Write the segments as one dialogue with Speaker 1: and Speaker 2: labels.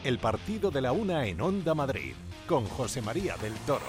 Speaker 1: el partido de la una en Onda Madrid, con José María del Toro.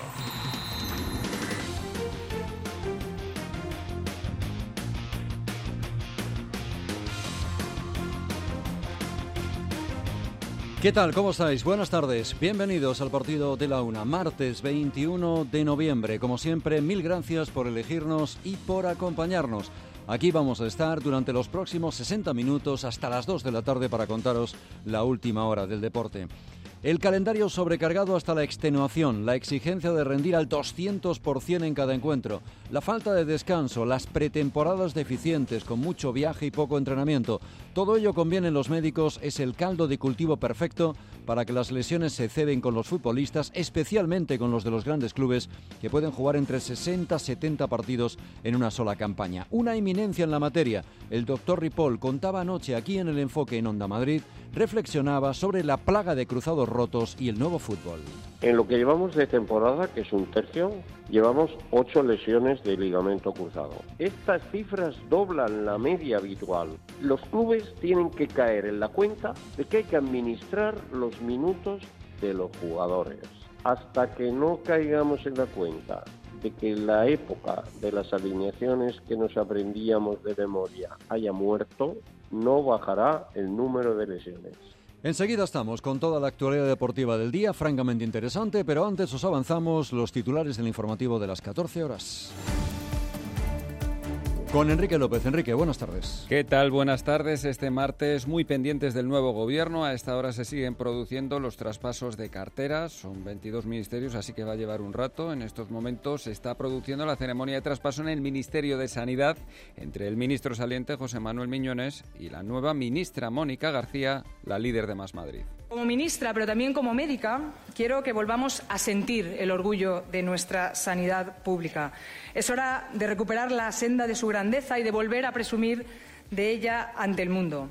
Speaker 2: ¿Qué tal? ¿Cómo estáis? Buenas tardes. Bienvenidos al partido de la una, martes 21 de noviembre. Como siempre, mil gracias por elegirnos y por acompañarnos. Aquí vamos a estar durante los próximos 60 minutos hasta las 2 de la tarde para contaros la última hora del deporte. El calendario sobrecargado hasta la extenuación, la exigencia de rendir al 200% en cada encuentro, la falta de descanso, las pretemporadas deficientes con mucho viaje y poco entrenamiento. Todo ello, convienen los médicos, es el caldo de cultivo perfecto para que las lesiones se ceben con los futbolistas, especialmente con los de los grandes clubes que pueden jugar entre 60 y 70 partidos en una sola campaña. Una eminencia en la materia. El doctor Ripoll contaba anoche aquí en El Enfoque en Onda Madrid, reflexionaba sobre la plaga de cruzados rotos y el nuevo fútbol.
Speaker 3: En lo que llevamos de temporada, que es un tercio, llevamos 8 lesiones de ligamento cruzado. Estas cifras doblan la media habitual. Los clubes tienen que caer en la cuenta de que hay que administrar los minutos de los jugadores. Hasta que no caigamos en la cuenta de que la época de las alineaciones que nos aprendíamos de memoria haya muerto, no bajará el número de lesiones.
Speaker 2: Enseguida estamos con toda la actualidad deportiva del día, francamente interesante, pero antes os avanzamos los titulares del informativo de las 14 horas. Con Enrique López. Enrique, buenas tardes.
Speaker 4: ¿Qué tal? Buenas tardes. Este martes, muy pendientes del nuevo gobierno. A esta hora se siguen produciendo los traspasos de carteras. Son 22 ministerios, así que va a llevar un rato. En estos momentos se está produciendo la ceremonia de traspaso en el Ministerio de Sanidad entre el ministro saliente, José Manuel Miñones, y la nueva ministra, Mónica García, la líder de Más Madrid.
Speaker 5: Como ministra, pero también como médica, quiero que volvamos a sentir el orgullo de nuestra sanidad pública. Es hora de recuperar la senda de su grandeza y de volver a presumir de ella ante el mundo.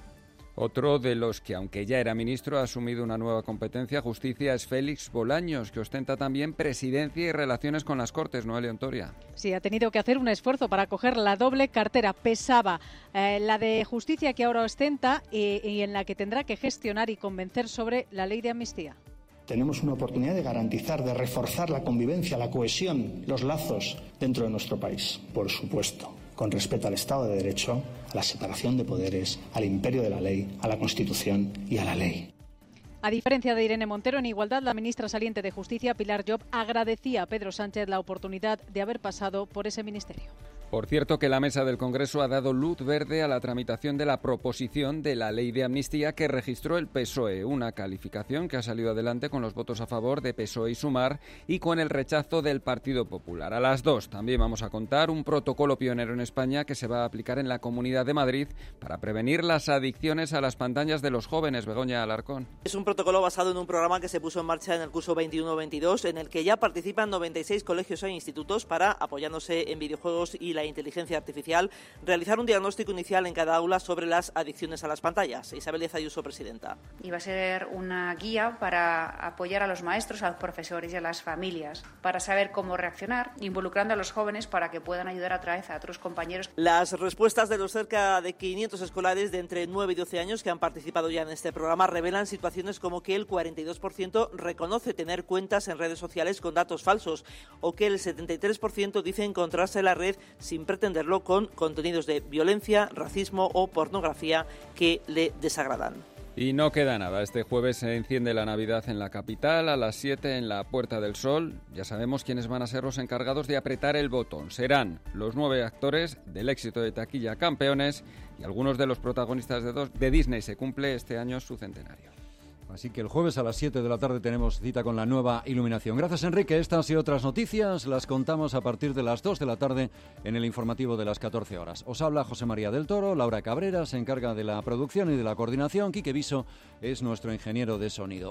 Speaker 4: Otro de los que, aunque ya era ministro, ha asumido una nueva competencia, justicia, es Félix Bolaños, que ostenta también presidencia y relaciones con las Cortes, Noelia Ontoria.
Speaker 6: Sí, ha tenido que hacer un esfuerzo para coger la doble cartera. Pesaba la de justicia que ahora ostenta y en la que tendrá que gestionar y convencer sobre la ley de amnistía.
Speaker 7: Tenemos una oportunidad de garantizar, de reforzar la convivencia, la cohesión, los lazos dentro de nuestro país, por supuesto, con respeto al Estado de Derecho, a la separación de poderes, al imperio de la ley, a la Constitución y a la ley.
Speaker 6: A diferencia de Irene Montero, en igualdad, la ministra saliente de Justicia, Pilar Llop, agradecía a Pedro Sánchez la oportunidad de haber pasado por ese ministerio.
Speaker 4: Por cierto, que la mesa del Congreso ha dado luz verde a la tramitación de la proposición de la ley de amnistía que registró el PSOE, una calificación que ha salido adelante con los votos a favor de PSOE y Sumar y con el rechazo del Partido Popular. A las 2 también vamos a contar un protocolo pionero en España que se va a aplicar en la Comunidad de Madrid para prevenir las adicciones a las pantallas de los jóvenes. Begoña Alarcón.
Speaker 8: Es un protocolo basado en un programa que se puso en marcha en el curso 21-22, en el que ya participan 96 colegios e institutos para, apoyándose en videojuegos y la inteligencia artificial, realizar un diagnóstico inicial en cada aula sobre las adicciones a las pantallas. Isabel Díaz Ayuso, presidenta.
Speaker 9: Y va a ser una guía para apoyar a los maestros, a los profesores y a las familias, para saber cómo reaccionar, involucrando a los jóvenes para que puedan ayudar otra vez a otros compañeros.
Speaker 8: Las respuestas de los cerca de 500 escolares de entre 9 y 12 años que han participado ya en este programa revelan situaciones como que el 42% reconoce tener cuentas en redes sociales con datos falsos o que el 73% dice encontrarse en la red sin pretenderlo con contenidos de violencia, racismo o pornografía que le desagradan.
Speaker 4: Y no queda nada. Este jueves se enciende la Navidad en la capital, a las 7 en la Puerta del Sol. Ya sabemos quiénes van a ser los encargados de apretar el botón. Serán los 9 actores del éxito de taquilla Campeones y algunos de los protagonistas de Disney. Se cumple este año su centenario.
Speaker 2: Así que el jueves a las 7 de la tarde tenemos cita con la nueva iluminación. Gracias, Enrique. Estas y otras noticias las contamos a partir de las 2 de la tarde en el informativo de las 14 horas. Os habla José María del Toro, Laura Cabrera se encarga de la producción y de la coordinación. Quique Viso es nuestro ingeniero de sonido.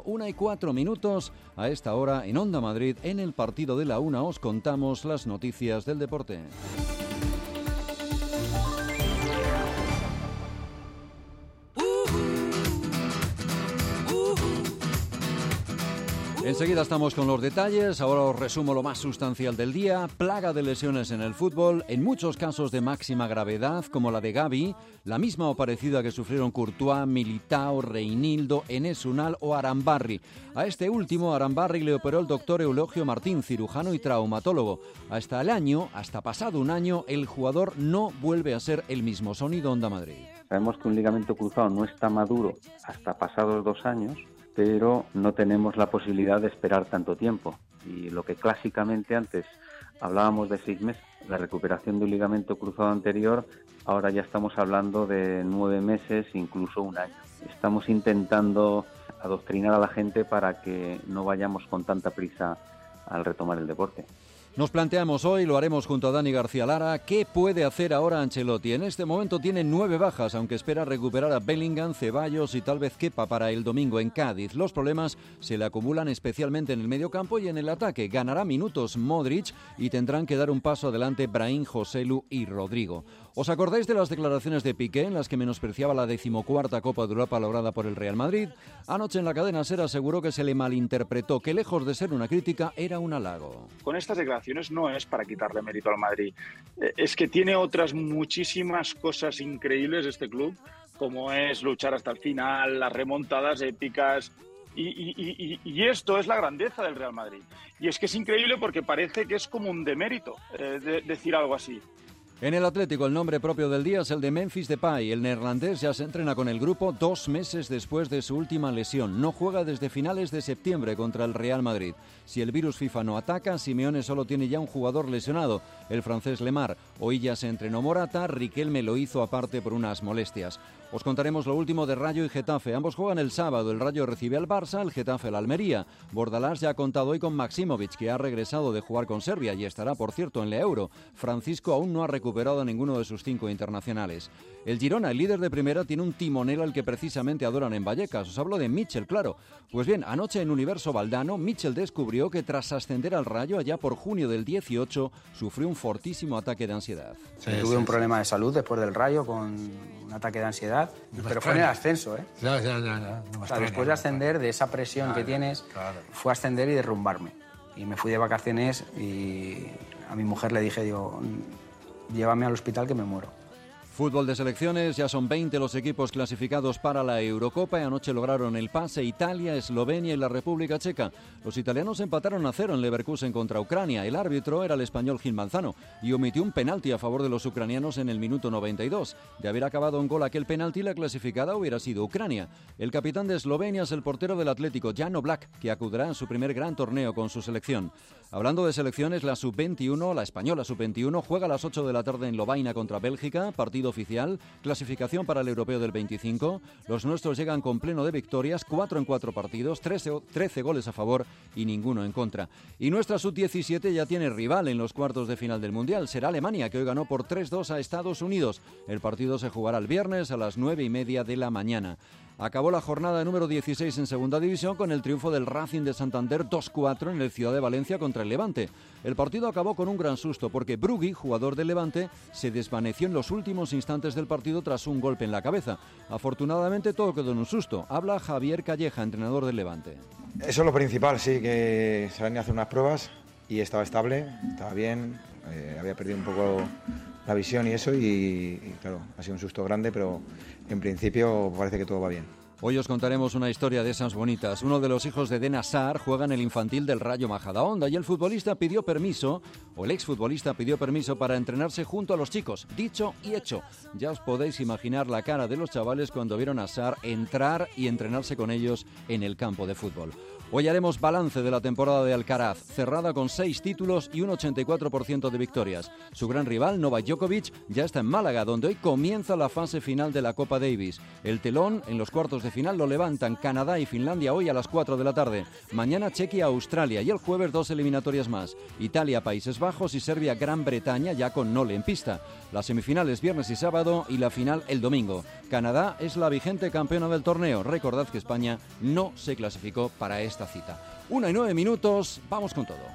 Speaker 2: 1:04 a esta hora en Onda Madrid. En el partido de la una os contamos las noticias del deporte. Enseguida estamos con los detalles, ahora os resumo lo más sustancial del día. Plaga de lesiones en el fútbol, en muchos casos de máxima gravedad, como la de Gavi, la misma o parecida que sufrieron Courtois, Militao, Reinildo, Enes Unal o Arambarri. A este último, Arambarri, le operó el doctor Eulogio Martín, cirujano y traumatólogo. Hasta pasado un año, el jugador no vuelve a ser el mismo. Sonido Onda Madrid.
Speaker 10: Sabemos que un ligamento cruzado no está maduro hasta pasados 2 años, pero no tenemos la posibilidad de esperar tanto tiempo. Y lo que clásicamente antes hablábamos de 6 meses, la recuperación de un ligamento cruzado anterior, ahora ya estamos hablando de 9 meses, incluso 1 año. Estamos intentando adoctrinar a la gente para que no vayamos con tanta prisa al retomar el deporte.
Speaker 2: Nos planteamos hoy, lo haremos junto a Dani García Lara, ¿qué puede hacer ahora Ancelotti? En este momento tiene 9 bajas, aunque espera recuperar a Bellingham, Ceballos y tal vez Kepa para el domingo en Cádiz. Los problemas se le acumulan especialmente en el mediocampo y en el ataque. Ganará minutos Modric y tendrán que dar un paso adelante Brahim, Joselu y Rodrigo. ¿Os acordáis de las declaraciones de Piqué en las que menospreciaba la 14ª Copa de Europa lograda por el Real Madrid? Anoche en la cadena SER aseguró que se le malinterpretó, que lejos de ser una crítica era un halago.
Speaker 11: Con estas declaraciones no es para quitarle mérito al Madrid, es que tiene otras muchísimas cosas increíbles este club, como es luchar hasta el final, las remontadas épicas, y esto es la grandeza del Real Madrid. Y es que es increíble porque parece que es como un demérito decir algo así.
Speaker 2: En el Atlético, el nombre propio del día es el de Memphis Depay. El neerlandés ya se entrena con el grupo 2 meses después de su última lesión. No juega desde finales de septiembre contra el Real Madrid. Si el virus FIFA no ataca, Simeone solo tiene ya un jugador lesionado, el francés Lemar. Hoy ya se entrenó Morata, Riquelme lo hizo aparte por unas molestias. Os contaremos lo último de Rayo y Getafe. Ambos juegan el sábado. El Rayo recibe al Barça, el Getafe al Almería. Bordalás ya ha contado hoy con Maximovic, que ha regresado de jugar con Serbia y estará, por cierto, en la Euro. Francisco aún no ha recuperado a ninguno de sus 5 internacionales. El Girona, el líder de primera, tiene un timonel al que precisamente adoran en Vallecas. Os hablo de Mitchell, claro. Pues bien, anoche en Universo Valdano, Mitchell descubrió que tras ascender al Rayo allá por junio del 18, sufrió un fortísimo ataque de ansiedad.
Speaker 12: Tuve un problema de salud después del Rayo con un ataque de ansiedad, pero fue en el ascenso, ¿eh?
Speaker 13: Ya.
Speaker 12: O sea, después de ascender, de esa presión que tienes, fue ascender y derrumbarme. Y me fui de vacaciones y a mi mujer le dije, digo, llévame al hospital que me muero.
Speaker 2: Fútbol de selecciones, ya son 20 los equipos clasificados para la Eurocopa y anoche lograron el pase Italia, Eslovenia y la República Checa. Los italianos empataron a 0 en Leverkusen contra Ucrania. El árbitro era el español Gil Manzano y omitió un penalti a favor de los ucranianos en el minuto 92. De haber acabado en gol aquel penalti, la clasificada hubiera sido Ucrania. El capitán de Eslovenia es el portero del Atlético, Jan Oblak, que acudirá en su primer gran torneo con su selección. Hablando de selecciones, la Sub-21, la española Sub-21, juega a las 8 de la tarde en Lovaina contra Bélgica, partido oficial, clasificación para el Europeo del 25. Los nuestros llegan con pleno de victorias, 4 en 4 partidos, 13 goles a favor y ninguno en contra. Y nuestra Sub-17 ya tiene rival en los cuartos de final del Mundial, será Alemania, que hoy ganó por 3-2 a Estados Unidos. El partido se jugará el viernes a las 9:30 de la mañana. Acabó la jornada número 16 en Segunda División con el triunfo del Racing de Santander 2-4 en el Ciudad de Valencia contra el Levante. El partido acabó con un gran susto porque Brugui, jugador del Levante, se desvaneció en los últimos instantes del partido tras un golpe en la cabeza. Afortunadamente todo quedó en un susto. Habla Javier Calleja, entrenador del Levante.
Speaker 14: Eso es lo principal, sí, que se venía a hacer unas pruebas y estaba estable, estaba bien, había perdido un poco la visión y eso y claro, ha sido un susto grande, pero en principio parece que todo va bien.
Speaker 2: Hoy os contaremos una historia de esas bonitas. Uno de los hijos de Eden Hazard juega en el infantil del Rayo Majadahonda y el exfutbolista pidió permiso para entrenarse junto a los chicos. Dicho y hecho. Ya os podéis imaginar la cara de los chavales cuando vieron a Hazard entrar y entrenarse con ellos en el campo de fútbol. Hoy haremos balance de la temporada de Alcaraz, cerrada con 6 títulos y un 84% de victorias. Su gran rival, Novak Djokovic, ya está en Málaga, donde hoy comienza la fase final de la Copa Davis. El telón en los cuartos de final lo levantan Canadá y Finlandia hoy a las 4 de la tarde. Mañana Chequia, Australia y el jueves 2 eliminatorias más. Italia, Países Bajos y Serbia, Gran Bretaña, ya con Nole en pista. Las semifinales viernes y sábado y la final el domingo. Canadá es la vigente campeona del torneo. Recordad que España no se clasificó para esta cita. 1:09, vamos con todo.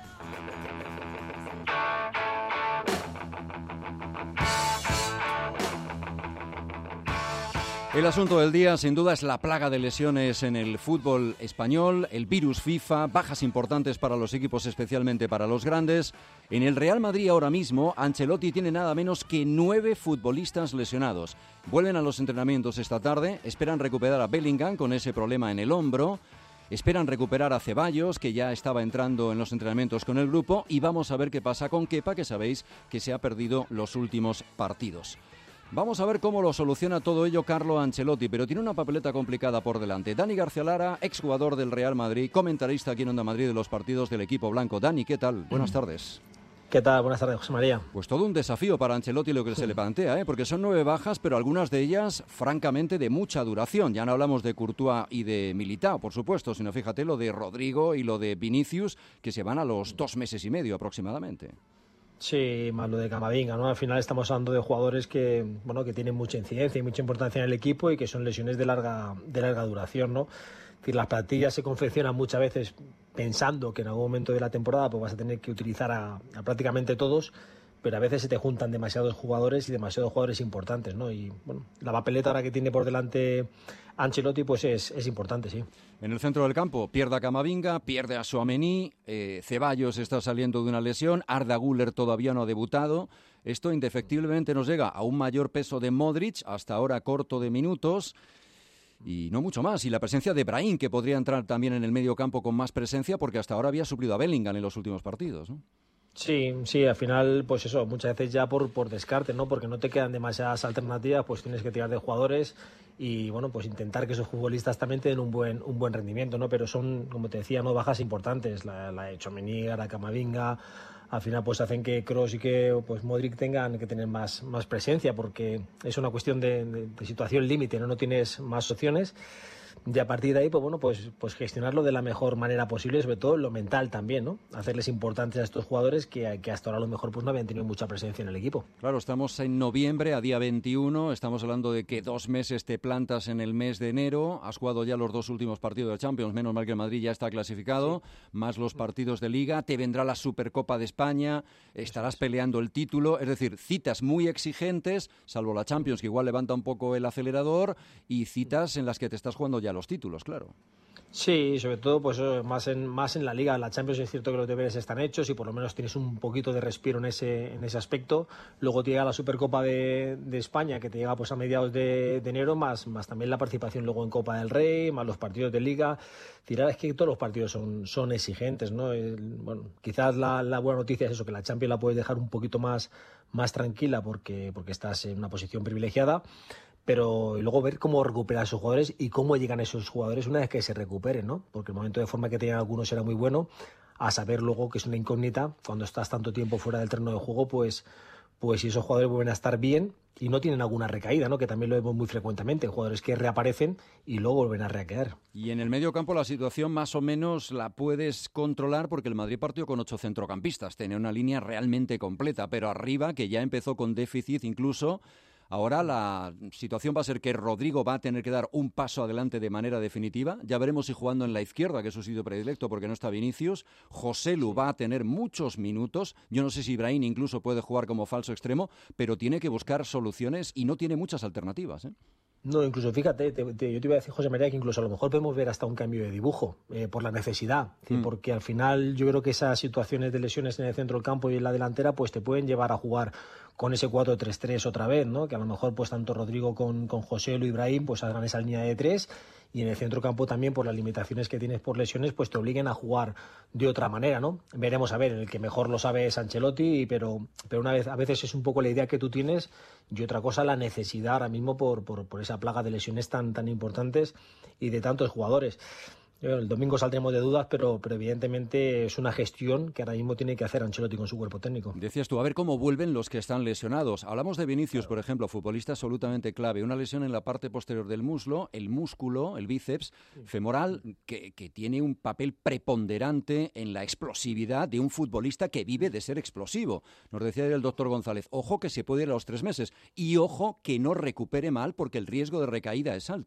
Speaker 2: El asunto del día, sin duda, es la plaga de lesiones en el fútbol español, el virus FIFA, bajas importantes para los equipos, especialmente para los grandes. En el Real Madrid ahora mismo, Ancelotti tiene nada menos que 9 futbolistas lesionados. Vuelven a los entrenamientos esta tarde, esperan recuperar a Bellingham con ese problema en el hombro, esperan recuperar a Ceballos, que ya estaba entrando en los entrenamientos con el grupo, y vamos a ver qué pasa con Kepa, que sabéis que se ha perdido los últimos partidos. Vamos a ver cómo lo soluciona todo ello Carlo Ancelotti, pero tiene una papeleta complicada por delante. Dani García Lara, exjugador del Real Madrid, comentarista aquí en Onda Madrid de los partidos del equipo blanco. Dani, ¿qué tal? Buenas tardes.
Speaker 13: ¿Qué tal? Buenas tardes, José María.
Speaker 2: Pues todo un desafío para Ancelotti lo que se le plantea, porque son 9 bajas, pero algunas de ellas, francamente, de mucha duración. Ya no hablamos de Courtois y de Militao, por supuesto, sino fíjate lo de Rodrigo y lo de Vinicius, que se van a los 2 meses y medio aproximadamente.
Speaker 13: Sí, más lo de Camavinga, ¿no? Al final estamos hablando de jugadores que tienen mucha incidencia y mucha importancia en el equipo y que son lesiones de larga duración, ¿no? Es decir, las plantillas se confeccionan muchas veces pensando que en algún momento de la temporada pues vas a tener que utilizar a prácticamente todos, pero a veces se te juntan demasiados jugadores y demasiados jugadores importantes, ¿no? Y bueno, la papeleta ahora que tiene por delante Ancelotti pues es importante, sí.
Speaker 2: En el centro del campo pierde a Camavinga, pierde a Tchouaméni, Ceballos está saliendo de una lesión, Arda Güler todavía no ha debutado. Esto indefectiblemente nos llega a un mayor peso de Modric, hasta ahora corto de minutos, y no mucho más. Y la presencia de Brahim, que podría entrar también en el medio campo con más presencia, porque hasta ahora había suplido a Bellingham en los últimos partidos, ¿no?
Speaker 13: Sí, al final, pues eso, muchas veces ya por descarte, ¿no? Porque no te quedan demasiadas alternativas, pues tienes que tirar de jugadores y, bueno, pues intentar que esos futbolistas también te den un buen rendimiento, ¿no? Pero son, como te decía, no bajas importantes, la de Tchouaméni, la Camavinga, al final pues hacen que Kroos y que pues Modric tengan que tener más presencia, porque es una cuestión de situación límite, ¿no? No tienes más opciones. Y a partir de ahí, pues bueno, pues gestionarlo de la mejor manera posible, sobre todo lo mental también, ¿no? Hacerles importantes a estos jugadores que hasta ahora a lo mejor pues no habían tenido mucha presencia en el equipo.
Speaker 2: Claro, estamos en noviembre, a día 21, estamos hablando de que 2 meses te plantas en el mes de enero, has jugado ya los 2 últimos partidos de Champions, menos mal que el Madrid ya está clasificado, sí, más los partidos de Liga, te vendrá la Supercopa de España, estarás peleando el título, es decir, citas muy exigentes, salvo la Champions, que igual levanta un poco el acelerador, y citas en las que te estás jugando ya los títulos, claro.
Speaker 13: Sí, sobre todo pues más en la Liga. La Champions es cierto que los deberes están hechos y por lo menos tienes un poquito de respiro en ese aspecto. Luego te llega la Supercopa de España, que te llega pues a mediados de enero, más también la participación luego en Copa del Rey, más los partidos de Liga. Es que todos los partidos son exigentes, ¿no? Bueno, quizás la buena noticia es eso, que la Champions la puedes dejar un poquito más tranquila porque estás en una posición privilegiada. Pero y luego ver cómo recuperar a esos jugadores y cómo llegan esos jugadores una vez que se recuperen, ¿no? Porque el momento de forma que tenían algunos era muy bueno, a saber luego que es una incógnita, cuando estás tanto tiempo fuera del terreno de juego, pues si esos jugadores vuelven a estar bien y no tienen alguna recaída, ¿no? Que también lo vemos muy frecuentemente, jugadores que reaparecen y luego vuelven a recaer.
Speaker 2: Y en el medio campo la situación más o menos la puedes controlar porque el Madrid partió con 8 centrocampistas, tenía una línea realmente completa, pero arriba, que ya empezó con déficit incluso. Ahora la situación va a ser que Rodrigo va a tener que dar un paso adelante de manera definitiva. Ya veremos si jugando en la izquierda, que es su sitio predilecto porque no está Vinicius. Joselu va a tener muchos minutos. Yo no sé si Brahim incluso puede jugar como falso extremo, pero tiene que buscar soluciones y no tiene muchas alternativas, ¿eh?
Speaker 13: No, incluso fíjate, yo te iba a decir, José María, que incluso a lo mejor podemos ver hasta un cambio de dibujo por la necesidad, porque al final yo creo que esas situaciones de lesiones en el centro del campo y en la delantera pues te pueden llevar a jugar con ese 4-3-3 otra vez, ¿no? Que a lo mejor pues tanto Rodrigo con Joselu y Brahim pues hagan esa línea de 3 y en el centro campo también por las limitaciones que tienes por lesiones pues te obliguen a jugar de otra manera, ¿no? Veremos a ver, el que mejor lo sabe es Ancelotti, pero una vez a veces es un poco la idea que tú tienes y otra cosa la necesidad ahora mismo por esa plaga de lesiones tan importantes y de tantos jugadores. El domingo saldremos de dudas, pero evidentemente es una gestión que ahora mismo tiene que hacer Ancelotti con su cuerpo técnico.
Speaker 2: Decías tú, a ver cómo vuelven los que están lesionados. Hablamos de Vinicius, por ejemplo, futbolista absolutamente clave. Una lesión en la parte posterior del muslo, el músculo, el bíceps femoral, que tiene un papel preponderante en la explosividad de un futbolista que vive de ser explosivo. Nos decía el doctor González, ojo que se puede ir a los 3 meses y ojo que no recupere mal porque el riesgo de recaída es alto.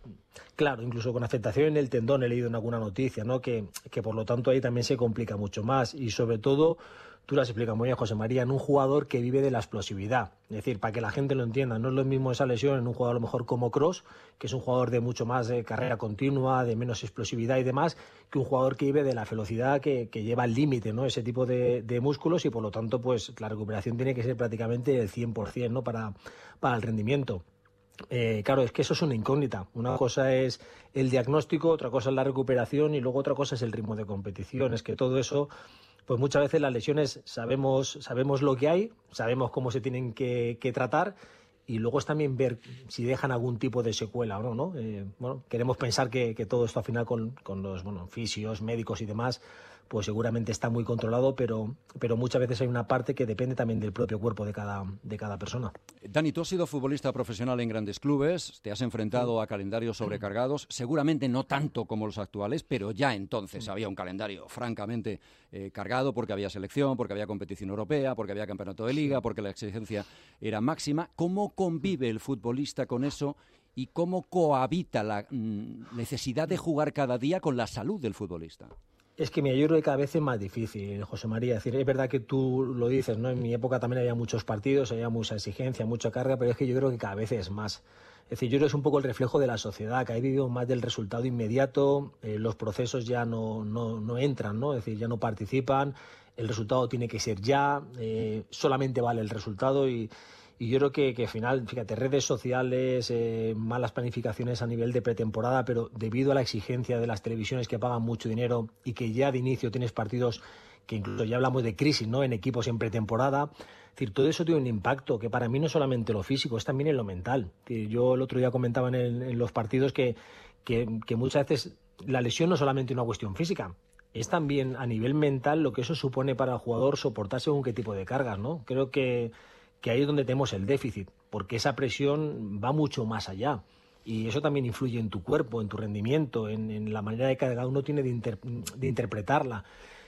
Speaker 13: Claro, incluso con afectación en el tendón he leído en alguna noticia, ¿no? Que por lo tanto ahí también se complica mucho más. Y sobre todo, tú lo has explicado muy bien, José María, en un jugador que vive de la explosividad. Es decir, para que la gente lo entienda, no es lo mismo esa lesión en un jugador a lo mejor como Kroos, que es un jugador de mucho más carrera continua, de menos explosividad y demás, que un jugador que vive de la velocidad que lleva al límite, ¿no? Ese tipo de músculos, y por lo tanto pues la recuperación tiene que ser prácticamente el 100%, ¿no? Para el rendimiento. Claro, es que eso es una incógnita. Una cosa es el diagnóstico, otra cosa es la recuperación y luego otra cosa es el ritmo de competición. Es que todo eso, pues muchas veces las lesiones sabemos lo que hay, sabemos cómo se tienen que tratar, y luego es también ver si dejan algún tipo de secuela o no. Bueno, queremos pensar que todo esto al final con los fisios, médicos y demás, pues seguramente está muy controlado, pero muchas veces hay una parte que depende también del propio cuerpo de cada persona.
Speaker 2: Dani, tú has sido futbolista profesional en grandes clubes, te has enfrentado a calendarios sobrecargados, seguramente no tanto como los actuales, pero ya entonces había un calendario francamente cargado, porque había selección, porque había competición europea, porque había campeonato de liga, porque la exigencia era máxima. ¿Cómo convive el futbolista con eso y cómo cohabita la necesidad de jugar cada día con la salud del futbolista?
Speaker 13: Es que yo creo que cada vez es más difícil, José María. Es decir, es verdad que tú lo dices, ¿no? En mi época también había muchos partidos, había mucha exigencia, mucha carga, pero es que yo creo que cada vez es más. Es decir, yo creo que es un poco el reflejo de la sociedad, que ahí vivimos más del resultado inmediato, los procesos ya no entran, ¿no? Es decir, ya no participan, el resultado tiene que ser ya, solamente vale el resultado y yo creo que al final, fíjate, redes sociales, malas planificaciones a nivel de pretemporada, pero debido a la exigencia de las televisiones que pagan mucho dinero y que ya de inicio tienes partidos que incluso ya hablamos de crisis, ¿no? En equipos en pretemporada. Es decir, todo eso tiene un impacto que para mí no es solamente lo físico, es también en lo mental. Es decir, yo el otro día comentaba en los partidos que muchas veces la lesión no es solamente una cuestión física, es también a nivel mental lo que eso supone para el jugador soportar según qué tipo de cargas, ¿no? Creo que ahí es donde tenemos el déficit, porque esa presión va mucho más allá. Y eso también influye en tu cuerpo, en tu rendimiento, en la manera de que cada uno tiene de interpretarla.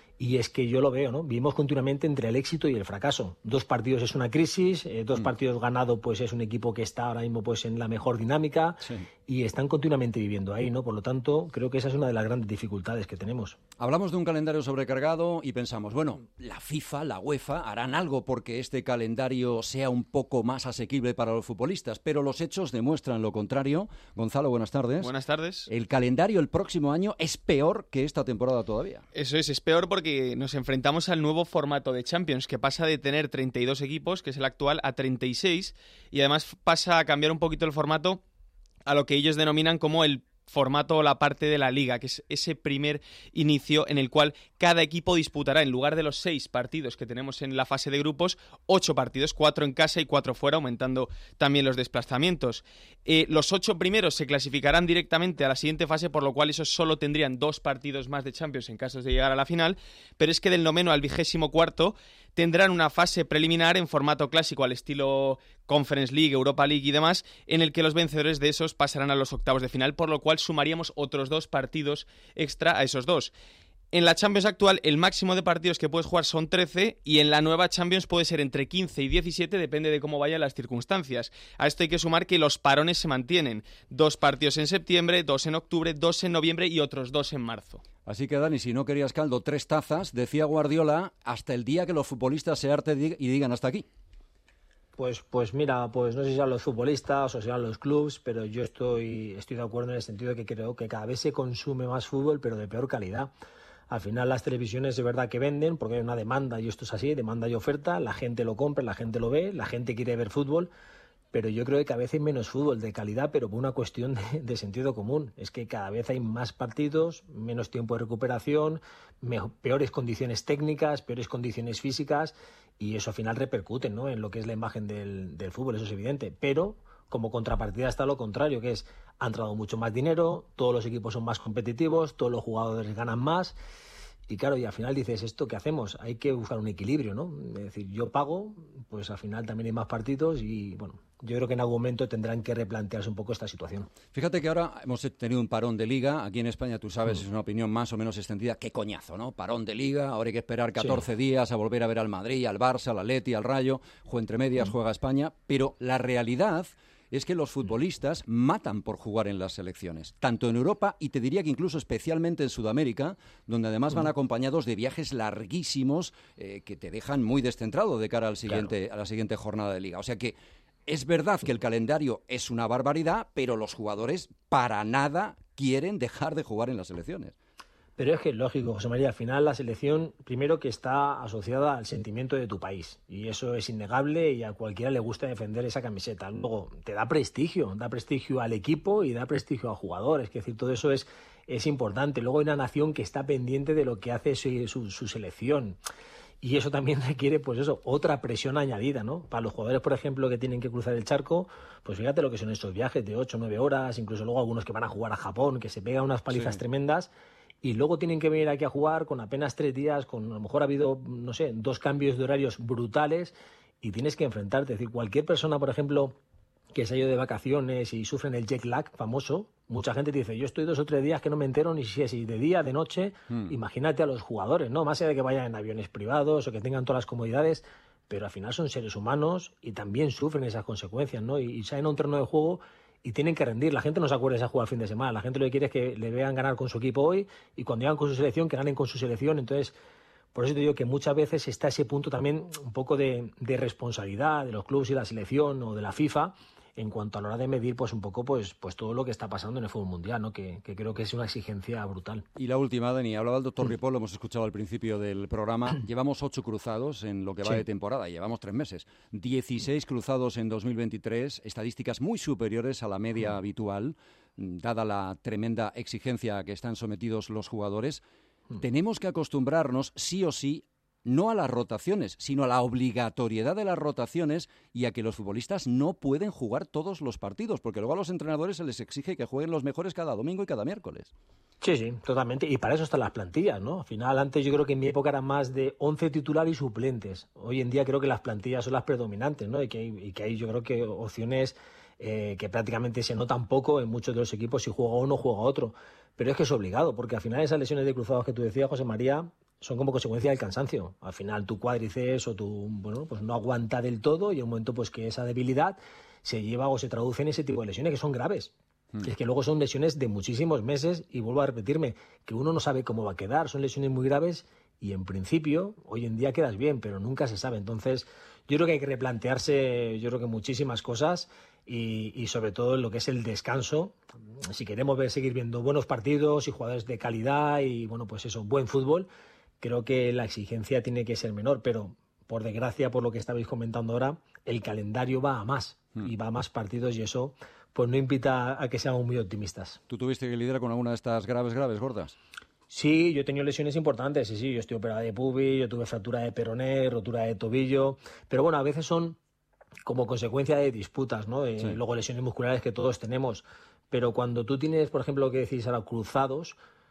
Speaker 13: Y es que yo lo veo, ¿no? Vivimos continuamente entre el éxito y el fracaso. 2 partidos es una crisis, 2 partidos ganados pues es un equipo que está ahora mismo pues en la mejor dinámica, sí, y están continuamente viviendo ahí, ¿no? Por lo tanto, creo que esa es una de las grandes dificultades que tenemos.
Speaker 2: Hablamos de un calendario sobrecargado y pensamos, bueno, la FIFA, la UEFA harán algo porque este calendario sea un poco más asequible para los futbolistas, pero los hechos demuestran lo contrario. Gonzalo, buenas tardes.
Speaker 15: Buenas tardes.
Speaker 2: El calendario el próximo año es peor que esta temporada todavía.
Speaker 15: Eso es peor porque nos enfrentamos al nuevo formato de Champions, que pasa de tener 32 equipos, que es el actual, a 36, y además pasa a cambiar un poquito el formato a lo que ellos denominan como el formato o la parte de la liga, que es ese primer inicio en el cual cada equipo disputará, en lugar de los 6 partidos que tenemos en la fase de grupos, 8 partidos, 4 en casa y 4 fuera, aumentando también los desplazamientos. Los 8 primeros se clasificarán directamente a la siguiente fase, por lo cual esos solo tendrían 2 partidos más de Champions en caso de llegar a la final, pero es que del 9º al 24º tendrán una fase preliminar en formato clásico al estilo Conference League, Europa League y demás, en el que los vencedores de esos pasarán a los octavos de final, por lo cual sumaríamos otros 2 partidos extra a esos 2. En la Champions actual, el máximo de partidos que puedes jugar son 13 y en la nueva Champions puede ser entre 15 y 17, depende de cómo vayan las circunstancias. A esto hay que sumar que los parones se mantienen. 2 partidos en septiembre, 2 en octubre, 2 en noviembre y otros 2 en marzo.
Speaker 2: Así que, Dani, si no querías caldo, 3 tazas, decía Guardiola, hasta el día que los futbolistas se harten y digan hasta aquí.
Speaker 13: Pues mira, pues no sé si sean los futbolistas o sean los clubes, pero yo estoy de acuerdo en el sentido de que creo que cada vez se consume más fútbol, pero de peor calidad. Al final las televisiones es verdad que venden, porque hay una demanda, y esto es así, demanda y oferta, la gente lo compra, la gente lo ve, la gente quiere ver fútbol, pero yo creo que cada vez hay menos fútbol de calidad, pero por una cuestión de sentido común. Es que cada vez hay más partidos, menos tiempo de recuperación, peores condiciones técnicas, peores condiciones físicas, y eso al final repercute, ¿no?, en lo que es la imagen del fútbol, eso es evidente. Pero como contrapartida está lo contrario, que es, ha entrado mucho más dinero, todos los equipos son más competitivos, todos los jugadores ganan más. Y claro, y al final dices, ¿esto qué hacemos? Hay que buscar un equilibrio, ¿no? Es decir, yo pago, pues al final también hay más partidos y, bueno, yo creo que en algún momento tendrán que replantearse un poco esta situación.
Speaker 2: Fíjate que ahora hemos tenido un parón de Liga. Aquí en España, tú sabes, es una opinión más o menos extendida. ¡Qué coñazo!, ¿no? Parón de Liga, ahora hay que esperar 14 días a volver a ver al Madrid, al Barça, al Atleti, al Rayo. Entre medias juega España. Pero la realidad es que los futbolistas matan por jugar en las selecciones, tanto en Europa y te diría que incluso especialmente en Sudamérica, donde además van acompañados de viajes larguísimos que te dejan muy descentrado de cara a la siguiente jornada de liga. O sea que es verdad que el calendario es una barbaridad, pero los jugadores para nada quieren dejar de jugar en las selecciones.
Speaker 13: Pero es que es lógico, José María, al final la selección, primero que está asociada al sentimiento de tu país, y eso es innegable y a cualquiera le gusta defender esa camiseta. Luego, te da prestigio al equipo y da prestigio al jugador, es decir, todo eso es importante. Luego hay una nación que está pendiente de lo que hace su selección. Y eso también requiere, pues eso, otra presión añadida, ¿no? Para los jugadores, por ejemplo, que tienen que cruzar el charco, pues fíjate lo que son estos viajes de 8 o 9 horas, incluso luego algunos que van a jugar a Japón, que se pegan unas palizas tremendas, y luego tienen que venir aquí a jugar con apenas 3 días, con a lo mejor ha habido, no sé, 2 cambios de horarios brutales, y tienes que enfrentarte. Es decir, cualquier persona, por ejemplo, que se ha ido de vacaciones y sufren el jet lag famoso, mucha gente te dice, yo estoy 2 o 3 días que no me entero ni si es de día, de noche. Imagínate a los jugadores, ¿no? Más allá de que vayan en aviones privados o que tengan todas las comodidades, pero al final son seres humanos y también sufren esas consecuencias, ¿no? Y salen a un terreno de juego y tienen que rendir. La gente no se acuerda de esa jugada el fin de semana. La gente lo que quiere es que le vean ganar con su equipo hoy y cuando llegan con su selección, que ganen con su selección. Entonces, por eso te digo que muchas veces está ese punto también un poco de responsabilidad de los clubes y la selección o de la FIFA en cuanto a la hora de medir pues un poco pues todo lo que está pasando en el fútbol mundial, ¿no? Que creo que es una exigencia brutal.
Speaker 2: Y la última, Dani, hablaba el doctor Ripoll, lo hemos escuchado al principio del programa. Llevamos 8 cruzados en lo que va de temporada, llevamos 3 meses. 16 cruzados en 2023, estadísticas muy superiores a la media habitual, dada la tremenda exigencia a que están sometidos los jugadores. Tenemos que acostumbrarnos, sí o sí, no a las rotaciones, sino a la obligatoriedad de las rotaciones y a que los futbolistas no pueden jugar todos los partidos, porque luego a los entrenadores se les exige que jueguen los mejores cada domingo y cada miércoles.
Speaker 13: Sí, totalmente. Y para eso están las plantillas, ¿no? Al final, antes yo creo que en mi época eran más de 11 titulares y suplentes. Hoy en día creo que las plantillas son las predominantes, ¿no? Y que hay yo creo que opciones que prácticamente se notan poco en muchos de los equipos si juega uno o juega otro. Pero es que es obligado, porque al final esas lesiones de cruzados que tú decías, José María, son como consecuencia del cansancio. Al final tu cuádriceps o pues no aguanta del todo y en un momento pues que esa debilidad se lleva o se traduce en ese tipo de lesiones que son graves. Es que luego son lesiones de muchísimos meses y vuelvo a repetirme que uno no sabe cómo va a quedar, son lesiones muy graves y en principio hoy en día quedas bien, pero nunca se sabe. Entonces yo creo que hay que replantearse muchísimas cosas y sobre todo lo que es el descanso. Si queremos seguir viendo buenos partidos y jugadores de calidad y pues eso, buen fútbol, creo que la exigencia tiene que ser menor, pero por desgracia, por lo que estabais comentando ahora, el calendario va a más y va a más partidos y eso pues no invita a que seamos muy optimistas.
Speaker 2: ¿Tú tuviste que lidiar con alguna de estas graves, gordas?
Speaker 13: Sí, yo he tenido lesiones importantes, sí, yo estoy operado de pubis, yo tuve fractura de peroné, rotura de tobillo, pero bueno, a veces son como consecuencia de disputas, ¿no? Luego lesiones musculares que todos tenemos, pero cuando tú tienes, por ejemplo, lo que decís ahora, cruzados,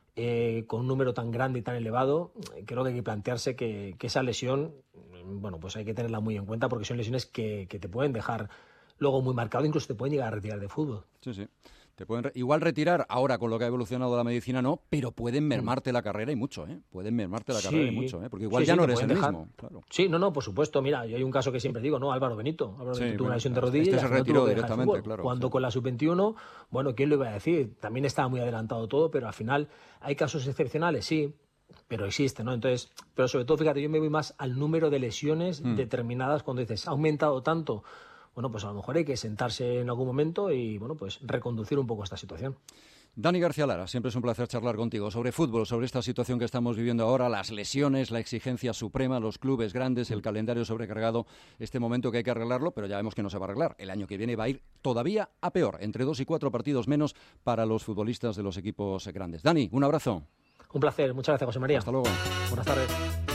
Speaker 13: con un número tan grande y tan elevado, creo que hay que plantearse que esa lesión, pues hay que tenerla muy en cuenta porque son lesiones que te pueden dejar luego muy marcado, incluso te pueden llegar a retirar de fútbol.
Speaker 2: Sí. Te pueden igual retirar, ahora con lo que ha evolucionado la medicina no, pero pueden mermarte la carrera y mucho, ¿eh? Pueden mermarte la carrera y mucho, ¿eh? Porque igual ya no eres el mismo. Claro.
Speaker 13: Sí, por supuesto. Mira, yo hay un caso que siempre digo, ¿no? Álvaro Benito tuvo una lesión de rodilla y
Speaker 2: se retiró directamente, claro.
Speaker 13: Cuando con la sub-21, ¿quién lo iba a decir? También estaba muy adelantado todo, pero al final hay casos excepcionales, sí, pero existe, ¿no? Entonces, pero sobre todo, fíjate, yo me voy más al número de lesiones determinadas cuando dices, ha aumentado tanto. Pues a lo mejor hay que sentarse en algún momento y, pues reconducir un poco esta situación.
Speaker 2: Dani García Lara, siempre es un placer charlar contigo sobre fútbol, sobre esta situación que estamos viviendo ahora, las lesiones, la exigencia suprema, los clubes grandes, el calendario sobrecargado, este momento que hay que arreglarlo, pero ya vemos que no se va a arreglar. El año que viene va a ir todavía a peor, entre 2 y 4 partidos menos para los futbolistas de los equipos grandes. Dani, un abrazo.
Speaker 13: Un placer, muchas gracias, José María.
Speaker 2: Hasta luego.
Speaker 13: Buenas tardes.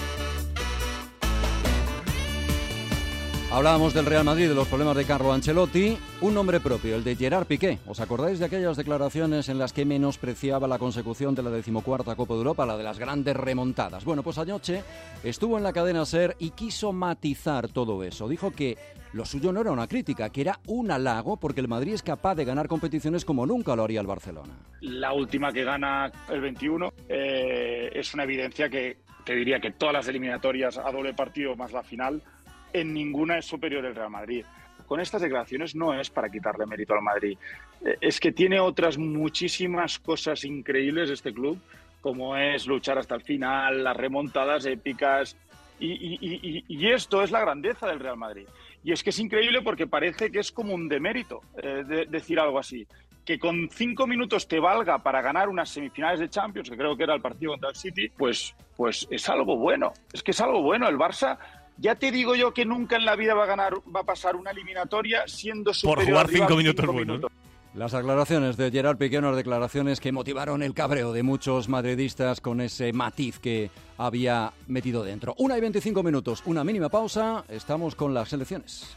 Speaker 2: Hablábamos del Real Madrid, de los problemas de Carlo Ancelotti, un nombre propio, el de Gerard Piqué. ¿Os acordáis de aquellas declaraciones en las que menospreciaba la consecución de la 14ª Copa de Europa, la de las grandes remontadas? Bueno, pues anoche estuvo en la cadena SER y quiso matizar todo eso. Dijo que lo suyo no era una crítica, que era un halago porque el Madrid es capaz de ganar competiciones como nunca lo haría el Barcelona.
Speaker 11: La última que gana el 21 es una evidencia que te diría que todas las eliminatorias a doble partido más la final, en ninguna es superior el Real Madrid. con estas declaraciones no es para quitarle mérito al Madrid. Es que tiene otras muchísimas cosas increíbles este club, como es luchar hasta el final, las remontadas épicas, y esto es la grandeza del Real Madrid. Y es que es increíble porque parece que es como un demérito decir algo así. Que con 5 minutos te valga para ganar unas semifinales de Champions, que creo que era el partido contra el City, pues es algo bueno. Es que es algo bueno. El Barça, ya te digo yo que nunca en la vida va a pasar una eliminatoria siendo superior.
Speaker 16: Por jugar 5 minutos buenos.
Speaker 2: Las declaraciones de Gerard Piqué, unas declaraciones que motivaron el cabreo de muchos madridistas con ese matiz que había metido dentro. 1:25, una mínima pausa, estamos con las selecciones.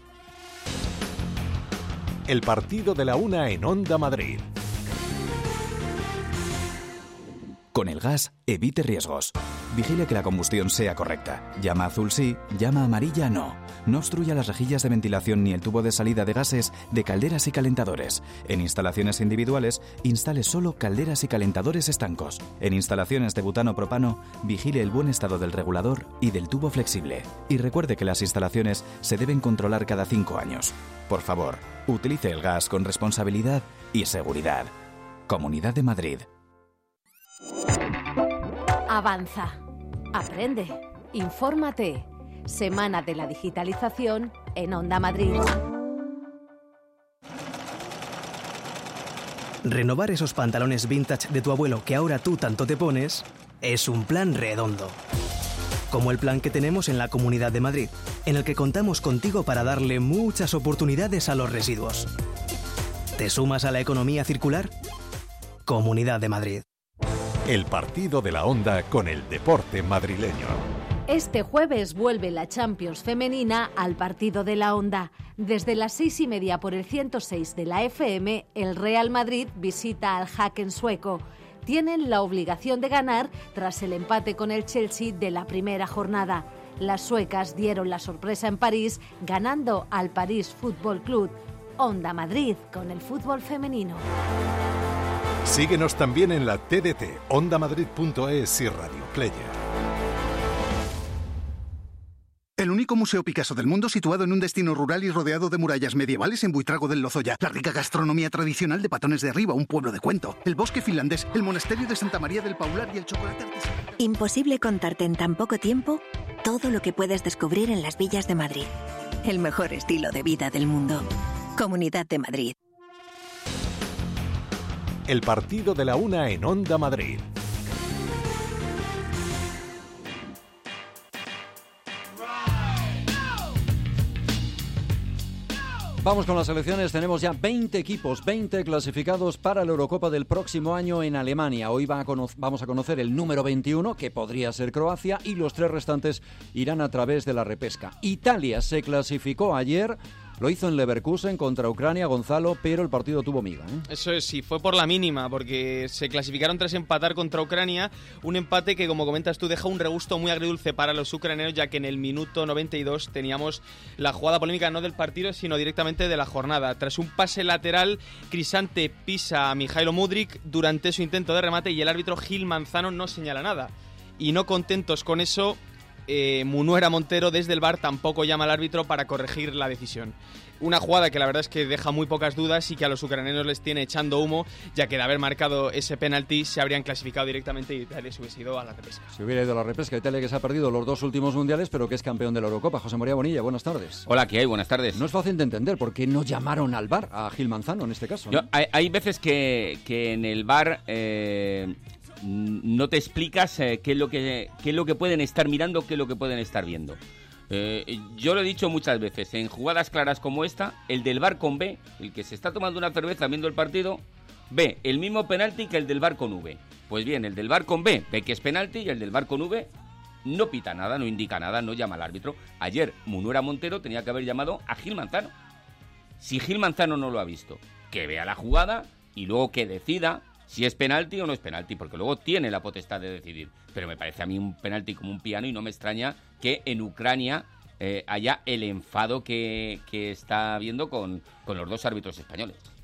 Speaker 1: El partido de la una en Onda Madrid.
Speaker 17: Con el gas, evite riesgos. Vigile que la combustión sea correcta. Llama azul sí, llama amarilla no. No obstruya las rejillas de ventilación ni el tubo de salida de gases de calderas y calentadores. En instalaciones individuales, instale solo calderas y calentadores estancos. En instalaciones de butano-propano, vigile el buen estado del regulador y del tubo flexible. Y recuerde que las instalaciones se deben controlar cada 5 años. Por favor, utilice el gas con responsabilidad y seguridad. Comunidad de Madrid.
Speaker 18: Avanza, aprende, infórmate. Semana de la Digitalización en Onda Madrid.
Speaker 19: Renovar esos pantalones vintage de tu abuelo que ahora tú tanto te pones es un plan redondo. Como el plan que tenemos en la Comunidad de Madrid, en el que contamos contigo para darle muchas oportunidades a los residuos. ¿Te sumas a la economía circular? Comunidad de Madrid.
Speaker 1: El partido de la Onda con el deporte madrileño.
Speaker 18: Este jueves vuelve la Champions femenina al partido de la Onda. Desde las 6:30 por el 106 de la FM, el Real Madrid visita al Häcken sueco. Tienen la obligación de ganar tras el empate con el Chelsea de la primera jornada. Las suecas dieron la sorpresa en París, ganando al París Fútbol Club. Onda Madrid con el fútbol femenino.
Speaker 1: Síguenos también en la TDT, ondamadrid.es y Radio Player.
Speaker 20: El único museo Picasso del mundo situado en un destino rural y rodeado de murallas medievales en Buitrago del Lozoya. La rica gastronomía tradicional de Patones de Arriba, un pueblo de cuento. El bosque finlandés, el monasterio de Santa María del Paular y el chocolate artesanal.
Speaker 21: Imposible contarte en tan poco tiempo todo lo que puedes descubrir en las villas de Madrid. El mejor estilo de vida del mundo. Comunidad de Madrid.
Speaker 1: El partido de la una en Onda Madrid.
Speaker 2: Vamos con las selecciones, tenemos ya 20 equipos, 20 clasificados para la Eurocopa del próximo año en Alemania. Hoy vamos a conocer el número 21, que podría ser Croacia, y los 3 restantes irán a través de la repesca. Italia se clasificó ayer, lo hizo en Leverkusen contra Ucrania, Gonzalo, pero el partido tuvo miga, ¿eh?
Speaker 15: Eso es, sí, fue por la mínima, porque se clasificaron tras empatar contra Ucrania, un empate que, como comentas tú, deja un regusto muy agridulce para los ucranianos, ya que en el minuto 92 teníamos la jugada polémica no del partido, sino directamente de la jornada. Tras un pase lateral, Crisante pisa a Mijailo Mudryk durante su intento de remate y el árbitro Gil Manzano no señala nada. Y no contentos con eso, Munuera Montero desde el VAR tampoco llama al árbitro para corregir la decisión. Una jugada que la verdad es que deja muy pocas dudas y que a los ucranianos les tiene echando humo, ya que de haber marcado ese penalti se habrían clasificado directamente y Italia se hubiese ido a la repesca.
Speaker 2: Se hubiera ido a la repesca. Italia, que se ha perdido los 2 últimos mundiales, pero que es campeón de la Eurocopa. José María Bonilla, buenas tardes.
Speaker 22: Hola, ¿qué hay? Buenas tardes.
Speaker 2: No es fácil de entender por qué no llamaron al VAR a Gil Manzano en este caso, ¿no?
Speaker 22: Hay veces que en el VAR no te explicas qué es lo que pueden estar mirando, qué es lo que pueden estar viendo. Yo lo he dicho muchas veces, en jugadas claras como esta, el del VAR con B, el que se está tomando una cerveza viendo el partido, ve el mismo penalti que el del VAR con V. Pues bien, el del VAR con B ve que es penalti y el del VAR con V no pita nada, no indica nada, no llama al árbitro. Ayer Munuera Montero tenía que haber llamado a Gil Manzano. Si Gil Manzano no lo ha visto, que vea la jugada y luego que decida si es penalti o no es penalti, porque luego tiene la potestad de decidir. Pero me parece a mí un penalti como un piano y no me extraña que en Ucrania haya el enfado que está habiendo con los 2 árbitros españoles.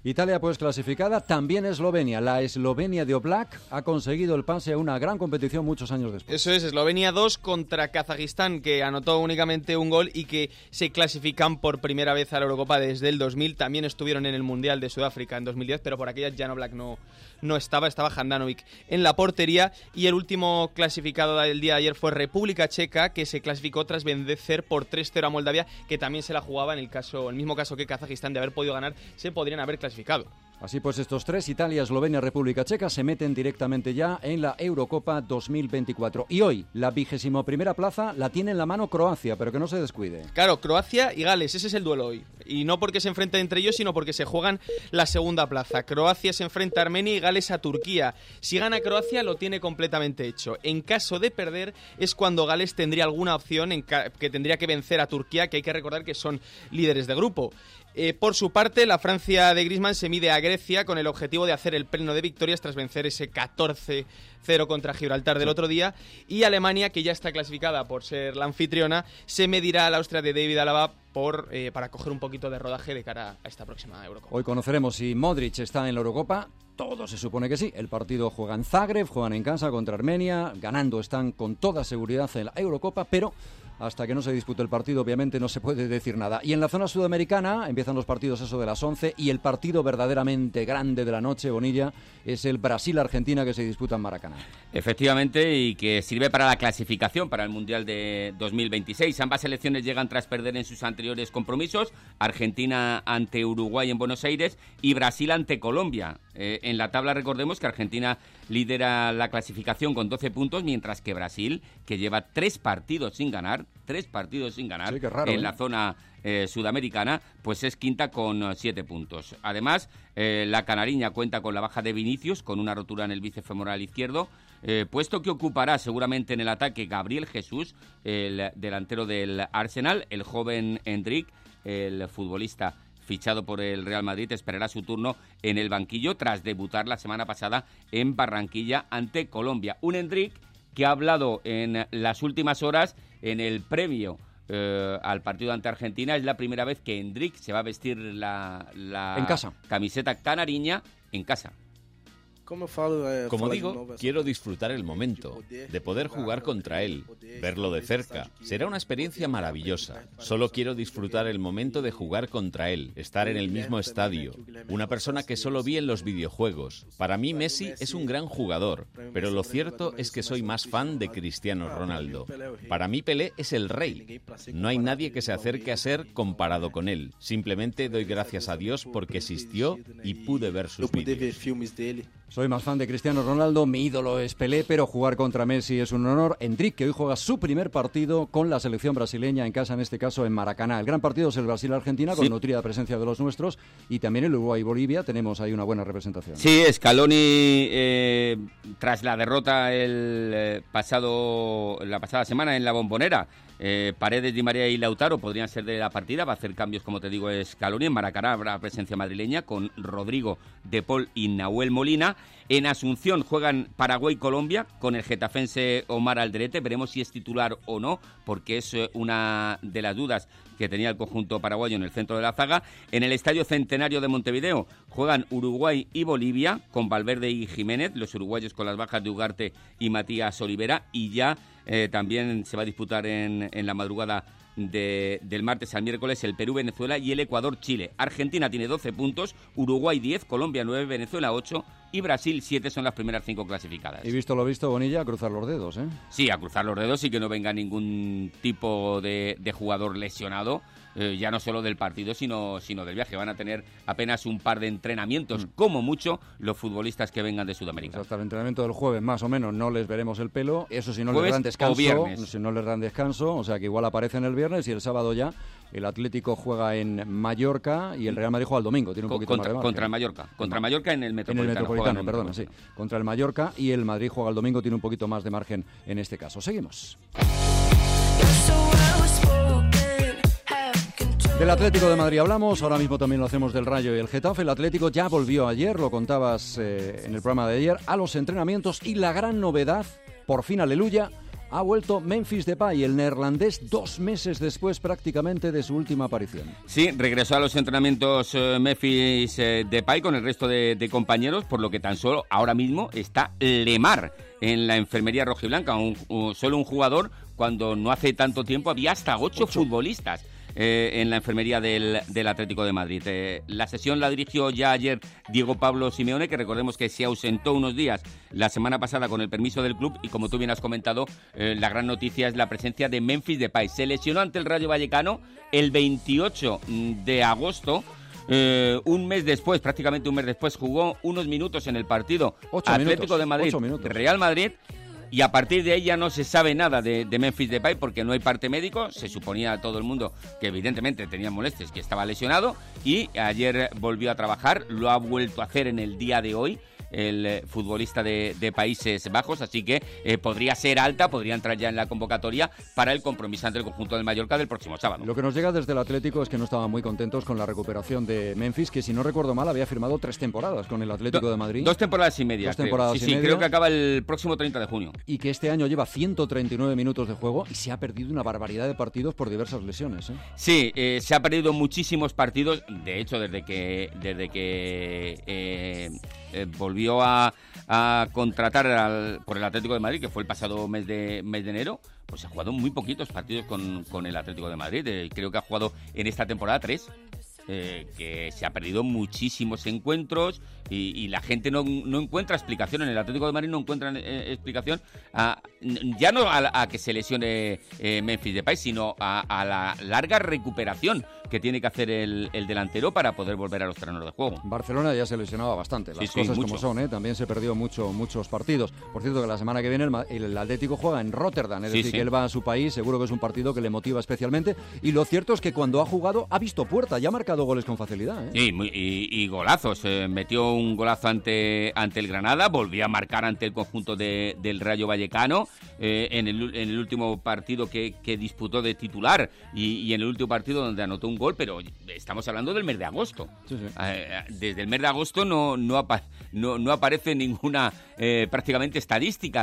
Speaker 2: Italia pues clasificada, también Eslovenia. La Eslovenia de Oblak ha conseguido el pase a una gran competición muchos años después.
Speaker 15: Eso es, Eslovenia 2 contra Kazajistán, que anotó únicamente un gol y que se clasifican por primera vez a la Eurocopa desde el 2000. También estuvieron en el Mundial de Sudáfrica en 2010, pero por aquella Jan Oblak no estaba Handanovic en la portería. Y el último clasificado del día de ayer fue República Checa, que se clasificó tras vencer por 3-0 a Moldavia, que también se la jugaba en el mismo caso que Kazajistán, de haber podido ganar, se podrían haber clasificado.
Speaker 2: Así pues, estos tres, Italia, Eslovenia, República Checa, se meten directamente ya en la Eurocopa 2024. Y hoy, la 21ª plaza la tiene en la mano Croacia, pero que no se descuide.
Speaker 15: Claro, Croacia y Gales, ese es el duelo hoy. Y no porque se enfrenten entre ellos, sino porque se juegan la segunda plaza. Croacia se enfrenta a Armenia y Gales a Turquía. Si gana Croacia, lo tiene completamente hecho. En caso de perder, es cuando Gales tendría alguna opción que tendría que vencer a Turquía, que hay que recordar que son líderes de grupo. Por su parte, la Francia de Griezmann se mide a Grecia con el objetivo de hacer el pleno de victorias tras vencer ese 14-0 contra Gibraltar del otro día. Y Alemania, que ya está clasificada por ser la anfitriona, se medirá a la Austria de David Alaba para coger un poquito de rodaje de cara a esta próxima Eurocopa.
Speaker 2: Hoy conoceremos si Modric está en la Eurocopa. Todo se supone que sí. El partido juega en Zagreb, juegan en casa contra Armenia. Ganando están con toda seguridad en la Eurocopa, pero hasta que no se dispute el partido, obviamente no se puede decir nada. Y en la zona sudamericana empiezan los partidos eso de las 11 y el partido verdaderamente grande de la noche, Bonilla, es el Brasil-Argentina que se disputa en Maracaná.
Speaker 22: Efectivamente, y que sirve para la clasificación para el Mundial de 2026. Ambas selecciones llegan tras perder en sus anteriores compromisos. Argentina ante Uruguay en Buenos Aires y Brasil ante Colombia. En la tabla recordemos que Argentina lidera la clasificación con 12 puntos, mientras que Brasil, que lleva 3 partidos sin ganar sí, qué raro, en la zona sudamericana, pues es quinta con 7 puntos. Además, la canariña cuenta con la baja de Vinicius, con una rotura en el bíceps femoral izquierdo, puesto que ocupará seguramente en el ataque Gabriel Jesús, el delantero del Arsenal. El joven Endrick, el futbolista fichado por el Real Madrid, esperará su turno en el banquillo tras debutar la semana pasada en Barranquilla ante Colombia. Un Endrick que ha hablado en las últimas horas en el previo al partido ante Argentina. Es la primera vez que Endrick se va a vestir la
Speaker 2: en casa.
Speaker 22: Camiseta canariña en casa.
Speaker 3: Como digo, quiero disfrutar el momento, de poder jugar contra él, verlo de cerca. Será una experiencia maravillosa. Solo quiero disfrutar el momento de jugar contra él, estar en el mismo estadio. Una persona que solo vi en los videojuegos. Para mí Messi es un gran jugador, pero lo cierto es que soy más fan de Cristiano Ronaldo. Para mí Pelé es el rey. No hay nadie que se acerque a ser comparado con él. Simplemente doy gracias a Dios porque existió y pude ver sus vídeos.
Speaker 2: Soy más fan de Cristiano Ronaldo, mi ídolo es Pelé, pero jugar contra Messi es un honor. Endrick, que hoy juega su primer partido con la selección brasileña en casa, en este caso en Maracaná. El gran partido es el Brasil-Argentina, con nutrida presencia de los nuestros, y también el Uruguay-Bolivia. Tenemos ahí una buena representación.
Speaker 22: Sí, Scaloni, tras la derrota la pasada semana en la Bombonera, Paredes, Di María y Lautaro podrían ser de la partida. Va a hacer cambios, como te digo, Scaloni. En Maracaná habrá presencia madrileña con Rodrigo, De Paul y Nahuel Molina. En Asunción juegan Paraguay-Colombia con el getafense Omar Alderete. Veremos si es titular o no, porque es una de las dudas que tenía el conjunto paraguayo en el centro de la zaga. En el Estadio Centenario de Montevideo juegan Uruguay y Bolivia con Valverde y Jiménez, los uruguayos con las bajas de Ugarte y Matías Olivera. Y ya también se va a disputar en la madrugada del martes al miércoles el Perú-Venezuela y el Ecuador-Chile. Argentina tiene 12 puntos, Uruguay 10, Colombia 9, Venezuela 8 y Brasil 7 son las primeras 5 clasificadas.
Speaker 2: Y visto lo visto, Bonilla, a cruzar los dedos, ¿eh?
Speaker 22: Sí, a cruzar los dedos y que no venga ningún tipo de jugador lesionado, ya no solo del partido, sino del viaje. Van a tener apenas un par de entrenamientos, como mucho, los futbolistas que vengan de Sudamérica.
Speaker 2: Pues hasta el entrenamiento del jueves, más o menos, no les veremos el pelo. Eso si no les dan descanso, o sea que igual aparecen el viernes y el sábado ya el Atlético juega en Mallorca y el Real Madrid juega el domingo. Tiene un poquito más de margen.
Speaker 22: Contra el Mallorca. Contra el Mallorca en el Metropolitano.
Speaker 2: Perdona, sí. Contra el Mallorca y el Madrid juega el domingo. Tiene un poquito más de margen en este caso. Seguimos. Del Atlético de Madrid hablamos, ahora mismo también lo hacemos del Rayo y el Getafe. El Atlético ya volvió ayer, lo contabas en el programa de ayer, a los entrenamientos y la gran novedad, por fin aleluya, Ha vuelto Memphis Depay, el neerlandés, 2 meses después prácticamente de su última aparición.
Speaker 22: Sí, regresó a los entrenamientos Memphis Depay con el resto de compañeros, por lo que tan solo ahora mismo está Lemar en la enfermería rojiblanca, solo un jugador, cuando no hace tanto tiempo había hasta 8 futbolistas en la enfermería del Atlético de Madrid. La sesión la dirigió ya ayer Diego Pablo Simeone, que recordemos que se ausentó unos días la semana pasada con el permiso del club, y como tú bien has comentado, la gran noticia es la presencia de Memphis Depay. Se lesionó ante el Rayo Vallecano el 28 de agosto. Un mes después, prácticamente un mes después, jugó unos minutos en el partido Atlético de Madrid, Real Madrid, y a partir de ahí ya no se sabe nada de Memphis Depay porque no hay parte médico. Se suponía a todo el mundo que evidentemente tenía molestias, que estaba lesionado, y ayer volvió a trabajar, lo ha vuelto a hacer en el día de hoy el futbolista de Países Bajos, así que podría ser alta, podría entrar ya en la convocatoria para el compromiso ante el conjunto del Mallorca del próximo sábado.
Speaker 2: Lo que nos llega desde el Atlético es que no estaban muy contentos con la recuperación de Memphis, que si no recuerdo mal había firmado 3 temporadas con el Atlético de Madrid.
Speaker 22: 2 temporadas y media.
Speaker 2: 2 temporadas y media.
Speaker 22: Creo que acaba el próximo 30 de junio.
Speaker 2: Y que este año lleva 139 minutos de juego y se ha perdido una barbaridad de partidos por diversas lesiones.
Speaker 22: Sí, se ha perdido muchísimos partidos. De hecho, desde que volvió a contratar por el Atlético de Madrid, que fue el pasado mes de enero, pues ha jugado muy poquitos partidos con el Atlético de Madrid. Creo que ha jugado en esta temporada 3. Que se ha perdido muchísimos encuentros y la gente no encuentra explicación. En el Atlético de Madrid no encuentran explicación ya no a que se lesione Memphis Depay, sino a la larga recuperación que tiene que hacer el delantero para poder volver a los terrenos de juego.
Speaker 2: Barcelona ya se lesionaba bastante, las cosas como son, también se perdió muchos partidos. Por cierto, que la semana que viene el Atlético juega en Rotterdam, es decir, que él va a su país, seguro que es un partido que le motiva especialmente, y lo cierto es que cuando ha jugado ha visto puerta, ya ha marcado goles con facilidad.
Speaker 22: Sí, y golazos. Metió un golazo ante el Granada, volvió a marcar ante el conjunto del Rayo Vallecano en el último partido que disputó de titular y en el último partido donde anotó un gol, pero estamos hablando del mes de agosto. Desde el mes de agosto no aparece ninguna prácticamente estadística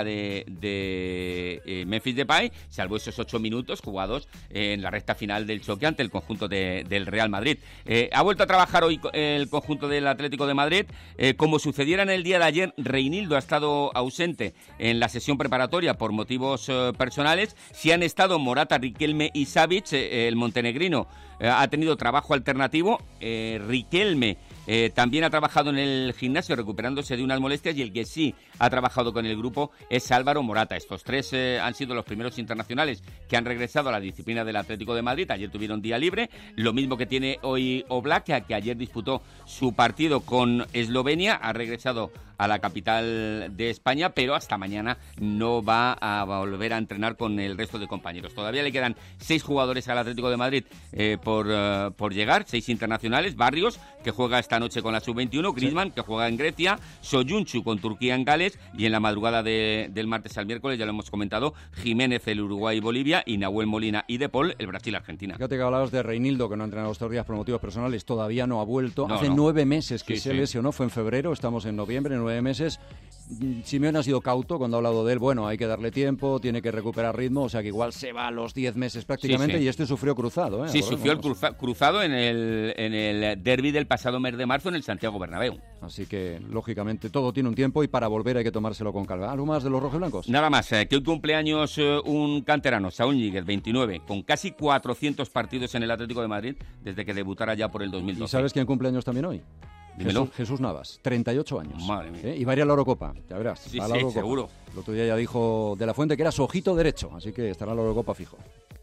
Speaker 22: de Memphis Depay, salvo esos 8 minutos jugados en la recta final del choque ante el conjunto del Real Madrid. Ha vuelto a trabajar hoy el conjunto del Atlético de Madrid. Como sucediera en el día de ayer, Reinildo ha estado ausente en la sesión preparatoria por motivos personales. Sí han estado Morata, Riquelme y Savic. El montenegrino ha tenido trabajo alternativo. Riquelme también ha trabajado en el gimnasio recuperándose de unas molestias, y el que sí ha trabajado con el grupo es Álvaro Morata. Estos 3 han sido los primeros internacionales que han regresado a la disciplina del Atlético de Madrid. Ayer tuvieron día libre, lo mismo que tiene hoy Oblak, que ayer disputó su partido con Eslovenia, ha regresado a la capital de España, pero hasta mañana no va a volver a entrenar con el resto de compañeros. Todavía le quedan 6 jugadores al Atlético de Madrid por llegar, 6 internacionales. Barrios, que juega esta noche con la Sub-21, Griezmann, que juega en Grecia, Soyuncu con Turquía en Gales, y en la madrugada del martes al miércoles, ya lo hemos comentado, Jiménez, el Uruguay y Bolivia, y Nahuel Molina y De Paul, el Brasil-Argentina.
Speaker 2: Fíjate que hablabas de Reinildo, que no ha entrenado estos días por motivos personales, todavía no ha vuelto. Hace 9 meses que se lesionó, fue en febrero, estamos en noviembre, 9 meses. Simeone ha sido cauto cuando ha hablado de él. Bueno, hay que darle tiempo, tiene que recuperar ritmo, o sea que igual se va a los 10 meses prácticamente, y este sufrió cruzado.
Speaker 22: Sí, sufrió el cruzado en el derbi del pasado mes de marzo en el Santiago Bernabéu.
Speaker 2: Así que, lógicamente, todo tiene un tiempo y para volver hay que tomárselo con calma. ¿Algo más de los rojiblancos?
Speaker 22: Nada más, que hoy cumpleaños un canterano, Saúl Ñíguez, 29, con casi 400 partidos en el Atlético de Madrid desde que debutara ya por el 2012.
Speaker 2: ¿Y sabes quién cumpleaños también hoy?
Speaker 22: Dímelo.
Speaker 2: Jesús Navas, 38 años.
Speaker 22: Madre mía.
Speaker 2: Y va a ir a la Eurocopa, ya verás.
Speaker 22: Sí, seguro.
Speaker 2: El otro día ya dijo De la Fuente que era su ojito derecho, así que estará en la Eurocopa fijo.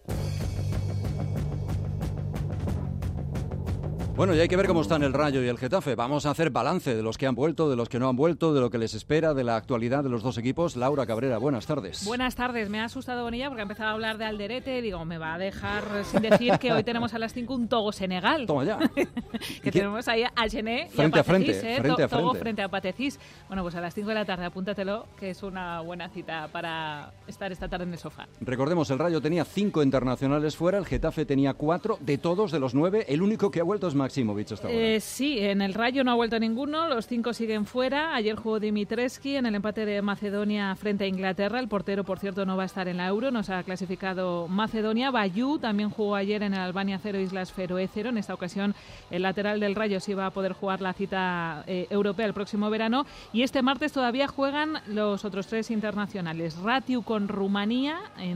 Speaker 2: Bueno, y hay que ver cómo están el Rayo y el Getafe. Vamos a hacer balance de los que han vuelto, de los que no han vuelto, de lo que les espera, de la actualidad de los dos equipos. Laura Cabrera, buenas tardes.
Speaker 5: Buenas tardes. Me ha asustado Bonilla porque ha empezado a hablar de Alderete. Digo, me va a dejar sin decir que hoy tenemos a las 5 un Togo-Senegal.
Speaker 2: Toma ya.
Speaker 5: Que tenemos ahí a Gené y
Speaker 2: frente
Speaker 5: a Patecís,
Speaker 2: frente a
Speaker 5: Togo frente a Patecís. Bueno, pues a las 5 de la tarde, apúntatelo, que es una buena cita para estar esta tarde en el sofá.
Speaker 2: Recordemos, el Rayo tenía 5 internacionales fuera, el Getafe tenía 4. De todos, de los 9, el único que ha vuelto es Maxi Maximovic hasta ahora.
Speaker 5: Sí, en el Rayo no ha vuelto ninguno, los 5 siguen fuera. Ayer jugó Dimitrescu en el empate de Macedonia frente a Inglaterra. El portero, por cierto, no va a estar en la Euro, no se ha clasificado Macedonia. Bayou también jugó ayer en el Albania 0, Islas Feroe 0. En esta ocasión el lateral del Rayo sí va a poder jugar la cita europea el próximo verano. Y este martes todavía juegan los otros 3 internacionales. Ratiu con Rumanía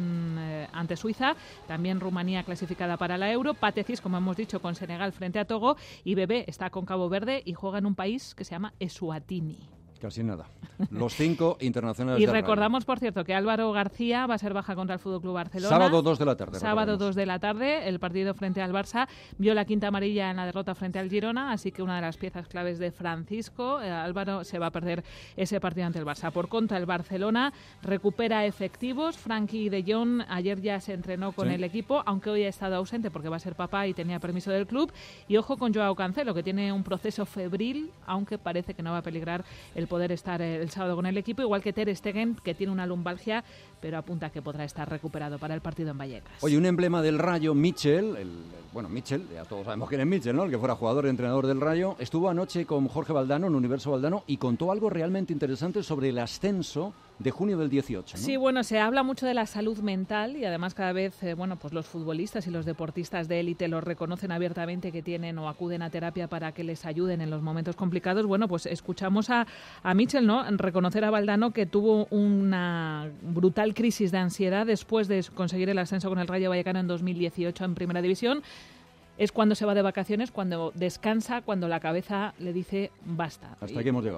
Speaker 5: ante Suiza, también Rumanía clasificada para la Euro. Patecis, como hemos dicho, con Senegal frente a Togo, y Bebé está con Cabo Verde y juega en un país que se llama Eswatini.
Speaker 2: Casi nada. Los 5 internacionales.
Speaker 5: Y recordamos, por cierto, que Álvaro García va a ser baja contra el FC Barcelona.
Speaker 2: Sábado 2 de la tarde.
Speaker 5: Sábado 2 de la tarde, el partido frente al Barça. Vio la quinta amarilla en la derrota frente al Girona, así que una de las piezas claves de Francisco, Álvaro, se va a perder ese partido ante el Barça. Por contra, el Barcelona recupera efectivos. Frenkie de Jong ayer ya se entrenó con el equipo, aunque hoy ha estado ausente porque va a ser papá y tenía permiso del club. Y ojo con Joao Cancelo, que tiene un proceso febril, aunque parece que no va a peligrar el poder estar el sábado con el equipo, igual que Ter Stegen, que tiene una lumbalgia, pero apunta que podrá estar recuperado para el partido en Vallecas.
Speaker 2: Oye, un emblema del Rayo, Mitchell, Mitchell, ya todos sabemos quién es Mitchell, ¿no? El que fuera jugador y entrenador del Rayo, estuvo anoche con Jorge Valdano en Universo Valdano y contó algo realmente interesante sobre el ascenso de junio del 18, ¿no?
Speaker 5: Sí, bueno, se habla mucho de la salud mental y además cada vez, pues los futbolistas y los deportistas de élite lo reconocen abiertamente, que tienen o acuden a terapia para que les ayuden en los momentos complicados. Bueno, pues escuchamos a Mitchell, ¿no?, reconocer a Valdano que tuvo una brutal crisis de ansiedad después de conseguir el ascenso con el Rayo Vallecano en 2018 en Primera División. Es cuando se va de vacaciones, cuando descansa, cuando la cabeza le dice basta.
Speaker 2: Hasta aquí hemos llegado.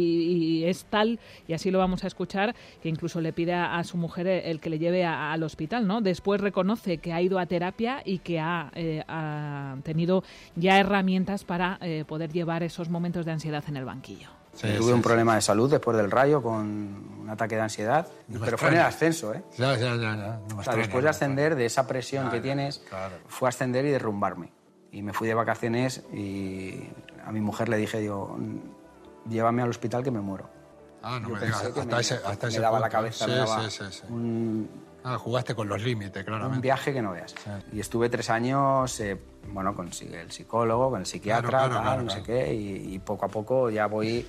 Speaker 5: Y es tal, y así lo vamos a escuchar, que incluso le pide a su mujer el que le lleve al hospital, ¿no? Después reconoce que ha ido a terapia y que ha tenido ya herramientas para poder llevar esos momentos de ansiedad en el banquillo.
Speaker 12: Tuve un problema de salud después del Rayo con un ataque de ansiedad, pero fue en el ascenso, ¿eh?
Speaker 7: Ya.
Speaker 12: Después de ascender, de esa presión que tienes, fue ascender y derrumbarme. Y me fui de vacaciones y a mi mujer le dije, llévame al hospital que me muero.
Speaker 7: No me digas, hasta ese
Speaker 12: me daba
Speaker 7: punto.
Speaker 12: La cabeza,
Speaker 7: Sí,
Speaker 12: me daba
Speaker 7: sí. Jugaste con los límites, claramente.
Speaker 12: Un viaje que no veas. Sí. Y estuve 3 años, con el psicólogo, con el psiquiatra, no sé qué, y poco a poco ya voy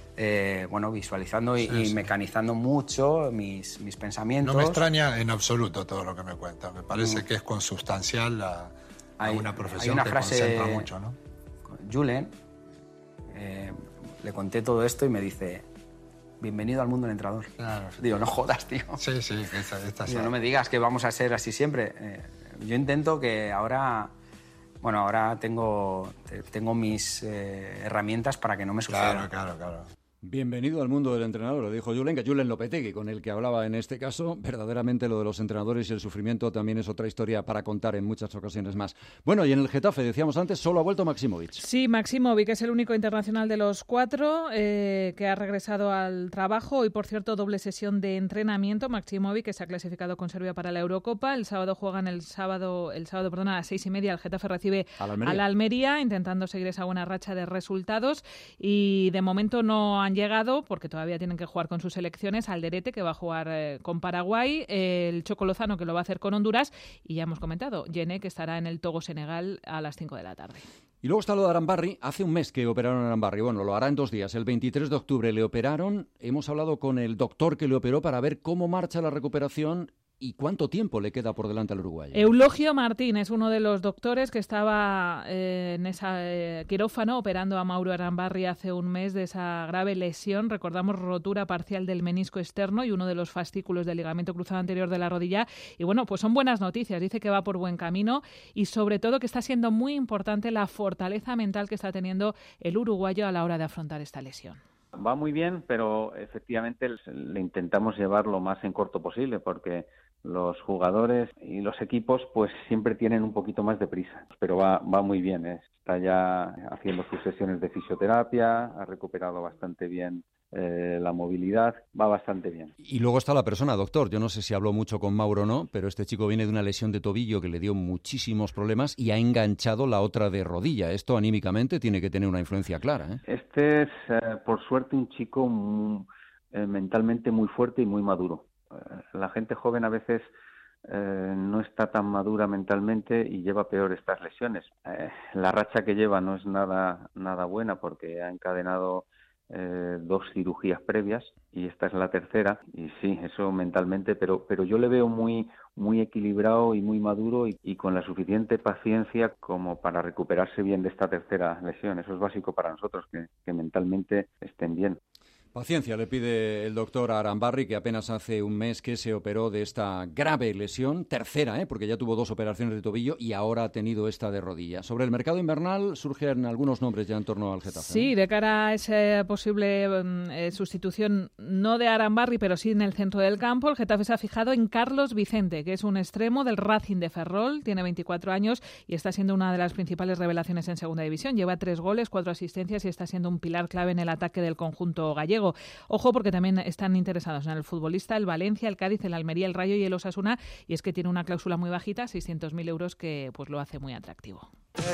Speaker 12: visualizando y mecanizando mucho mis pensamientos.
Speaker 7: No me extraña en absoluto todo lo que me cuentas. Me parece que es consustancial a una profesión.
Speaker 12: Hay una
Speaker 7: que
Speaker 12: frase,
Speaker 7: concentra mucho, ¿no?
Speaker 12: Julen, le conté todo esto y me dice: bienvenido al mundo del entrenador.
Speaker 7: Claro.
Speaker 12: Digo, no jodas, tío.
Speaker 7: Sí, esta
Speaker 12: Digo, no me digas que vamos a ser así siempre. Yo intento que ahora tengo mis herramientas para que no me suceda.
Speaker 7: Claro.
Speaker 2: Bienvenido al mundo del entrenador, lo dijo Julen, que Julen Lopetegui, con el que hablaba en este caso. Verdaderamente lo de los entrenadores y el sufrimiento también es otra historia para contar en muchas ocasiones más. Bueno, y en el Getafe, decíamos antes, solo ha vuelto Maximovic.
Speaker 5: Sí, Maximovic es el único internacional de los 4 que ha regresado al trabajo. Y, por cierto, doble sesión de entrenamiento. Maximovic, que se ha clasificado con Serbia para la Eurocopa. El sábado juegan a las 6:30. El Getafe recibe a la Almería, intentando seguir esa buena racha de resultados. Y de momento no han llegado, porque todavía tienen que jugar con sus selecciones, Alderete, que va a jugar con Paraguay, el Choco Lozano, que lo va a hacer con Honduras, y ya hemos comentado, Yené, que estará en el Togo-Senegal a las 5 de la tarde.
Speaker 2: Y luego está lo de Arambarri. Hace un mes que operaron a Arambarri. Bueno, lo hará en 2 días. El 23 de octubre le operaron. Hemos hablado con el doctor que le operó para ver cómo marcha la recuperación y cuánto tiempo le queda por delante al uruguayo.
Speaker 5: Eulogio Martín es uno de los doctores que estaba en ese quirófano operando a Mauro Arambarri hace un mes de esa grave lesión. Recordamos, rotura parcial del menisco externo y uno de los fascículos del ligamento cruzado anterior de la rodilla. Y bueno, pues son buenas noticias. Dice que va por buen camino y sobre todo que está siendo muy importante la fortaleza mental que está teniendo el uruguayo a la hora de afrontar esta lesión.
Speaker 10: Va muy bien, pero efectivamente le intentamos llevar lo más en corto posible, porque los jugadores y los equipos pues siempre tienen un poquito más de prisa, pero va muy bien, está ya haciendo sus sesiones de fisioterapia, ha recuperado bastante bien la movilidad, va bastante bien.
Speaker 2: Y luego está la persona, doctor. Yo no sé si habló mucho con Mauro o no, pero este chico viene de una lesión de tobillo que le dio muchísimos problemas y ha enganchado la otra de rodilla. Esto anímicamente tiene que tener una influencia clara, ¿eh?
Speaker 10: Este es, por suerte, un chico mentalmente muy fuerte y muy maduro. La gente joven a veces no está tan madura mentalmente y lleva peor estas lesiones. La racha que lleva no es nada buena porque ha encadenado 2 cirugías previas y esta es la tercera, y sí, eso mentalmente, pero yo le veo muy equilibrado y muy maduro y con la suficiente paciencia como para recuperarse bien de esta tercera lesión. Eso es básico para nosotros, que mentalmente estén bien.
Speaker 2: Paciencia le pide el doctor Arambarri, que apenas hace un mes que se operó de esta grave lesión, tercera, porque ya tuvo 2 operaciones de tobillo y ahora ha tenido esta de rodilla. Sobre el mercado invernal surgen algunos nombres ya en torno al Getafe.
Speaker 5: Sí, de cara a esa posible sustitución, no de Arambarri, pero sí en el centro del campo, el Getafe se ha fijado en Carlos Vicente, que es un extremo del Racing de Ferrol, tiene 24 años y está siendo una de las principales revelaciones en Segunda División. Lleva 3 goles, 4 asistencias y está siendo un pilar clave en el ataque del conjunto gallego. Ojo, porque también están interesados en el futbolista el Valencia, el Cádiz, el Almería, el Rayo y el Osasuna, y es que tiene una cláusula muy bajita, 600.000 euros, que pues lo hace muy atractivo.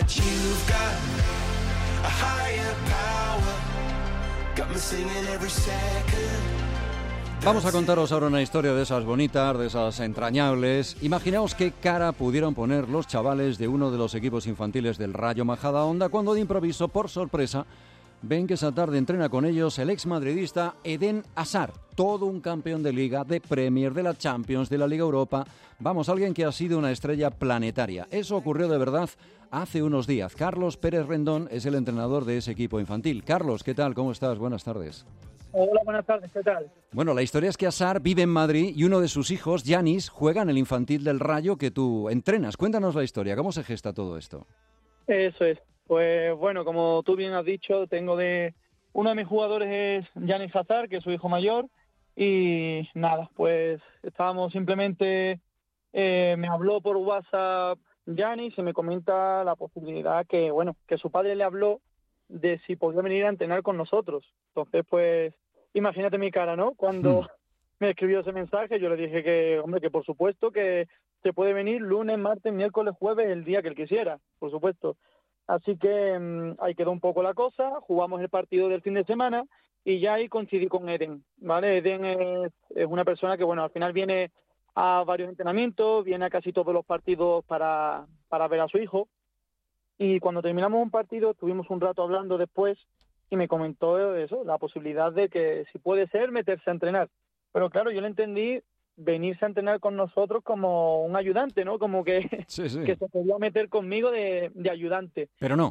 Speaker 2: Vamos a contaros ahora una historia de esas bonitas, de esas entrañables. Imaginaos qué cara pudieron poner los chavales de uno de los equipos infantiles del Rayo Majadahonda cuando de improviso, por sorpresa, ven que esa tarde entrena con ellos el exmadridista Eden Hazard, todo un campeón de Liga, de Premier, de la Champions, de la Liga Europa. Vamos, alguien que ha sido una estrella planetaria. Eso ocurrió de verdad hace unos días. Carlos Pérez Rendón es el entrenador de ese equipo infantil. Carlos, ¿qué tal? ¿Cómo estás? Buenas tardes.
Speaker 6: Hola, buenas tardes, ¿qué tal?
Speaker 2: Bueno, la historia es que Hazard vive en Madrid y uno de sus hijos, Yanis, juega en el infantil del Rayo que tú entrenas. Cuéntanos la historia, ¿cómo se gesta todo esto?
Speaker 6: Eso es. Pues bueno, como tú bien has dicho, uno de mis jugadores es Yanis Hazard, que es su hijo mayor, y nada, pues estábamos simplemente, me habló por WhatsApp Yanis y me comenta la posibilidad que su padre le habló de si podía venir a entrenar con nosotros. Entonces, pues, imagínate mi cara, ¿no? Cuando me escribió ese mensaje, yo le dije que por supuesto que se puede venir lunes, martes, miércoles, jueves, el día que él quisiera, por supuesto. Así que ahí quedó un poco la cosa, jugamos el partido del fin de semana y ya ahí coincidí con Eden, ¿vale? Eden es una persona que, al final viene a varios entrenamientos, viene a casi todos los partidos para ver a su hijo, y cuando terminamos un partido estuvimos un rato hablando después y me comentó eso, la posibilidad de que si puede ser meterse a entrenar. Pero claro, yo le entendí venirse a entrenar con nosotros como un ayudante, ¿no? Como que,
Speaker 2: sí.
Speaker 6: que se podía meter conmigo de ayudante.
Speaker 2: Pero no,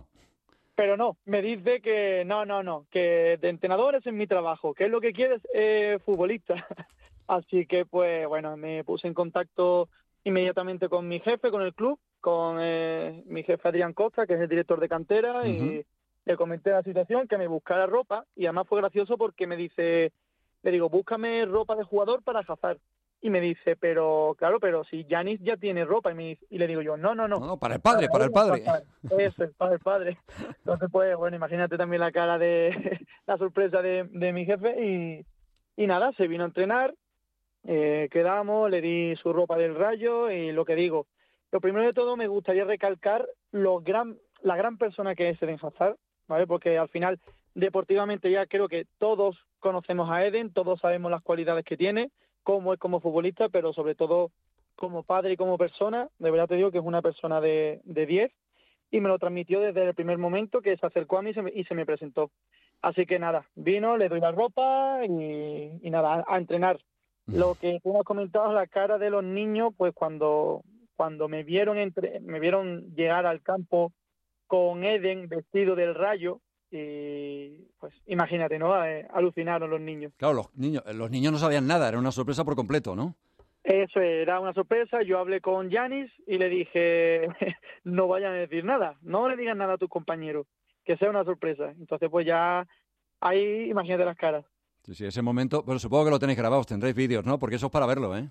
Speaker 6: me dice que no, que de entrenador ese es mi trabajo, que es lo que quieres, futbolista. Así que, pues, me puse en contacto inmediatamente con mi jefe, con el club, con mi jefe Adrián Costa, que es el director de cantera, y le comenté la situación, que me buscara ropa, y además fue gracioso porque le digo, búscame ropa de jugador para Hazard. Y me dice, pero si Yanis ya tiene ropa. Y le digo yo, no.
Speaker 2: Para el padre.
Speaker 6: Eso, para el padre. Entonces, pues, imagínate también la cara de la sorpresa de mi jefe. Y nada, se vino a entrenar, quedamos, le di su ropa del Rayo y lo que digo. Lo primero de todo me gustaría recalcar la gran persona que es Eden Hazard, ¿vale? Porque al final, deportivamente ya creo que todos conocemos a Eden, todos sabemos las cualidades que tiene, cómo es como futbolista, pero sobre todo como padre y como persona. De verdad te digo que es una persona de 10 y me lo transmitió desde el primer momento, que se acercó a mí y se me presentó. Así que nada, vino, le doy la ropa y nada, a entrenar. Lo que tú me has comentado, la cara de los niños, pues cuando me vieron llegar al campo con Eden vestido del Rayo, y pues imagínate, ¿no? Alucinaron los niños.
Speaker 2: Claro, los niños no sabían nada, era una sorpresa por completo, ¿no?
Speaker 6: Eso era una sorpresa. Yo hablé con Yanis y le dije, no vayan a decir nada, no le digan nada a tus compañeros, que sea una sorpresa. Entonces, pues ya ahí imagínate las caras.
Speaker 2: Sí, ese momento, pero supongo que lo tenéis grabado, tendréis vídeos, ¿no? Porque eso es para verlo, ¿eh?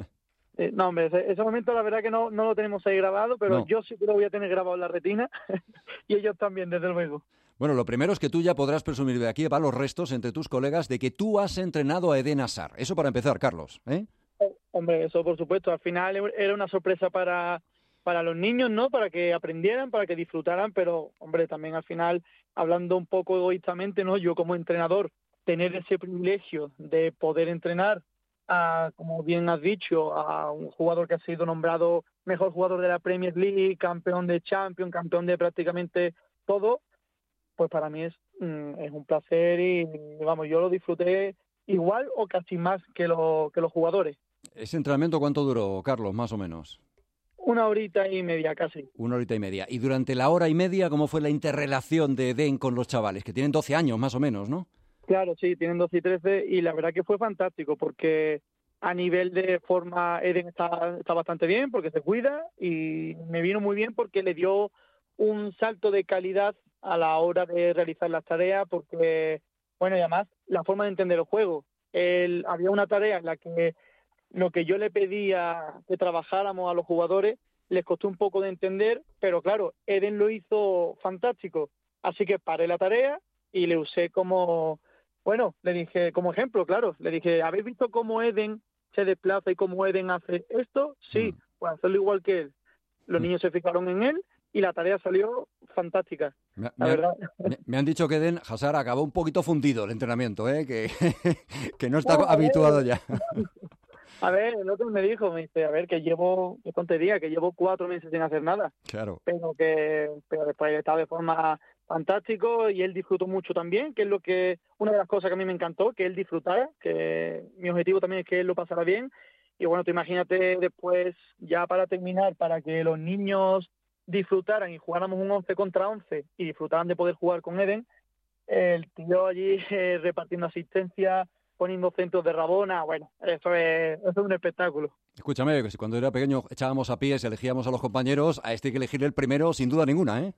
Speaker 6: No, hombre, ese momento la verdad que no lo tenemos ahí grabado, pero no. Yo sí que lo voy a tener grabado en la retina y ellos también, desde luego.
Speaker 2: Bueno, lo primero es que tú ya podrás presumir de aquí a los restos entre tus colegas de que tú has entrenado a Eden Hazard. Eso para empezar, Carlos, ¿eh?
Speaker 6: Hombre, eso por supuesto. Al final era una sorpresa para los niños, ¿no? Para que aprendieran, para que disfrutaran, pero, hombre, también al final, hablando un poco egoístamente, ¿no? Yo como entrenador, tener ese privilegio de poder entrenar como bien has dicho, a un jugador que ha sido nombrado mejor jugador de la Premier League, campeón de Champions, campeón de prácticamente todo, pues para mí es un placer y vamos, yo lo disfruté igual o casi más que los jugadores.
Speaker 2: ¿Ese entrenamiento cuánto duró, Carlos, más o menos?
Speaker 6: 1 horita y media casi.
Speaker 2: 1 horita y media. Y durante la hora y media, ¿cómo fue la interrelación de Eden con los chavales? Que tienen 12 años más o menos, ¿no?
Speaker 6: Claro, sí, tienen 12 y 13 y la verdad que fue fantástico porque a nivel de forma Eden está bastante bien porque se cuida y me vino muy bien porque le dio un salto de calidad a la hora de realizar las tareas porque, bueno, y además la forma de entender el juego. Había una tarea en la que lo que yo le pedía que trabajáramos a los jugadores les costó un poco de entender, pero claro, Eden lo hizo fantástico. Así que paré la tarea y le usé le dije como ejemplo, claro. Le dije, ¿habéis visto cómo Eden se desplaza y cómo Eden hace esto? Sí, pues hacerlo igual que él. Los niños se fijaron en él y la tarea salió fantástica. La verdad.
Speaker 2: Me han dicho que Eden Hazard acabó un poquito fundido el entrenamiento, que no está habituado ya.
Speaker 6: A ver, el otro me dice, a ver, que qué tontería, que llevo 4 meses sin hacer nada.
Speaker 2: Claro.
Speaker 6: Pero después estaba de forma fantástico y él disfrutó mucho también, que es una de las cosas que a mí me encantó, que él disfrutara, que mi objetivo también es que él lo pasara bien. Y bueno, tú imagínate después, ya para terminar, para que los niños disfrutaran y jugáramos un 11 contra 11 y disfrutaran de poder jugar con Eden, el tío allí repartiendo asistencia, poniendo centros de Rabona, bueno, eso es un espectáculo.
Speaker 2: Escúchame, que si cuando era pequeño echábamos a pies y elegíamos a los compañeros, a este hay que elegir el primero sin duda ninguna, ¿eh?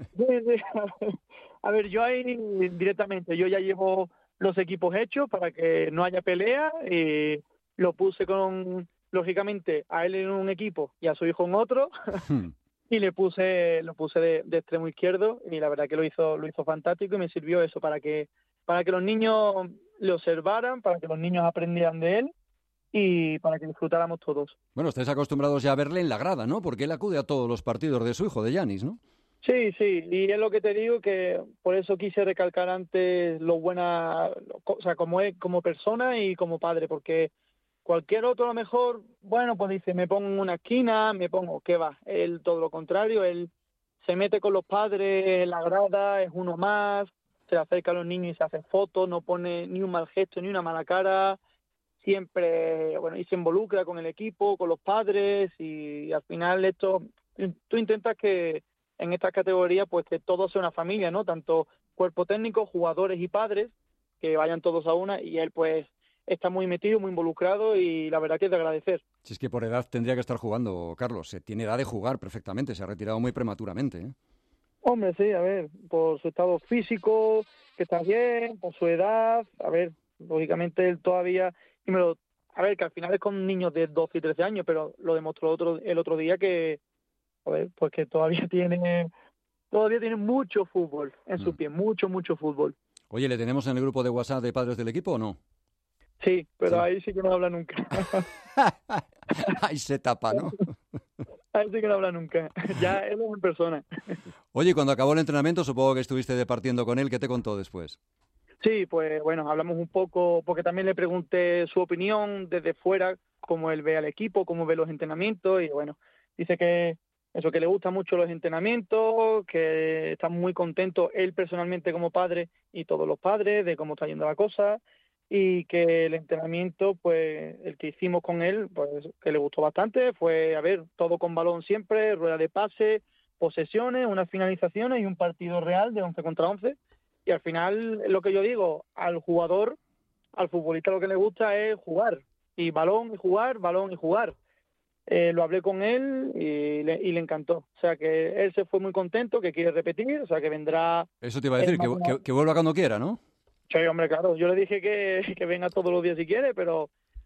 Speaker 6: Sí. A ver, yo ahí directamente, yo ya llevo los equipos hechos para que no haya pelea y lo puse lógicamente, a él en un equipo y a su hijo en otro. Y lo puse de extremo izquierdo y la verdad que lo hizo fantástico y me sirvió eso para que los niños le observaran, para que los niños aprendieran de él y para que disfrutáramos todos.
Speaker 2: Bueno, estáis acostumbrados ya a verle en la grada, ¿no? Porque él acude a todos los partidos de su hijo, de Yanis, ¿no?
Speaker 6: Sí, y es lo que te digo, que por eso quise recalcar antes lo buena, o sea, como es como persona y como padre, porque cualquier otro a lo mejor, bueno, pues dice, me pongo en una esquina, ¿qué va? Él todo lo contrario, él se mete con los padres en la grada, es uno más, se le acerca a los niños y se hace fotos, no pone ni un mal gesto ni una mala cara, siempre, bueno, y se involucra con el equipo, con los padres y al final tú intentas que en estas categorías pues que todo sea una familia, ¿no? Tanto cuerpo técnico, jugadores y padres, que vayan todos a una y él pues está muy metido, muy involucrado y la verdad que es de agradecer.
Speaker 2: Si es que por edad tendría que estar jugando, Carlos, tiene edad de jugar perfectamente, se ha retirado muy prematuramente, ¿eh?
Speaker 6: Hombre, sí, a ver, por su estado físico, que está bien, por su edad, a ver, lógicamente él todavía, a ver, que al final es con niños de 12 y 13 años, pero lo demostró el otro día que, a ver, pues que todavía tiene mucho fútbol en sus pies, mucho fútbol.
Speaker 2: Oye, ¿le tenemos en el grupo de WhatsApp de padres del equipo o no?
Speaker 6: Sí, pero sí. Ahí sí que no habla nunca.
Speaker 2: Ahí se tapa, ¿no?
Speaker 6: Ahí sí que no habla nunca. Ya él es en persona.
Speaker 2: Oye, cuando acabó el entrenamiento, supongo que estuviste departiendo con él. ¿Qué te contó después?
Speaker 6: Sí, pues bueno, hablamos un poco, porque también le pregunté su opinión desde fuera, cómo él ve al equipo, cómo ve los entrenamientos, y bueno, dice que eso, que le gustan mucho los entrenamientos, que está muy contento él personalmente como padre y todos los padres de cómo está yendo la cosa, y que el entrenamiento, pues el que hicimos con él, pues que le gustó bastante, fue, a ver, todo con balón siempre, rueda de pase, posesiones, unas finalizaciones y un partido real de 11 contra 11. Y al final, lo que yo digo, al jugador, al futbolista lo que le gusta es jugar, y balón y jugar, balón y jugar. Lo hablé con él y le encantó. O sea, que él se fue muy contento, que quiere repetir, o sea, que vendrá...
Speaker 2: Eso te iba a decir, que vuelva cuando quiera, ¿no?
Speaker 6: Sí, hombre, claro. Yo le dije que venga todos los días si quiere, pero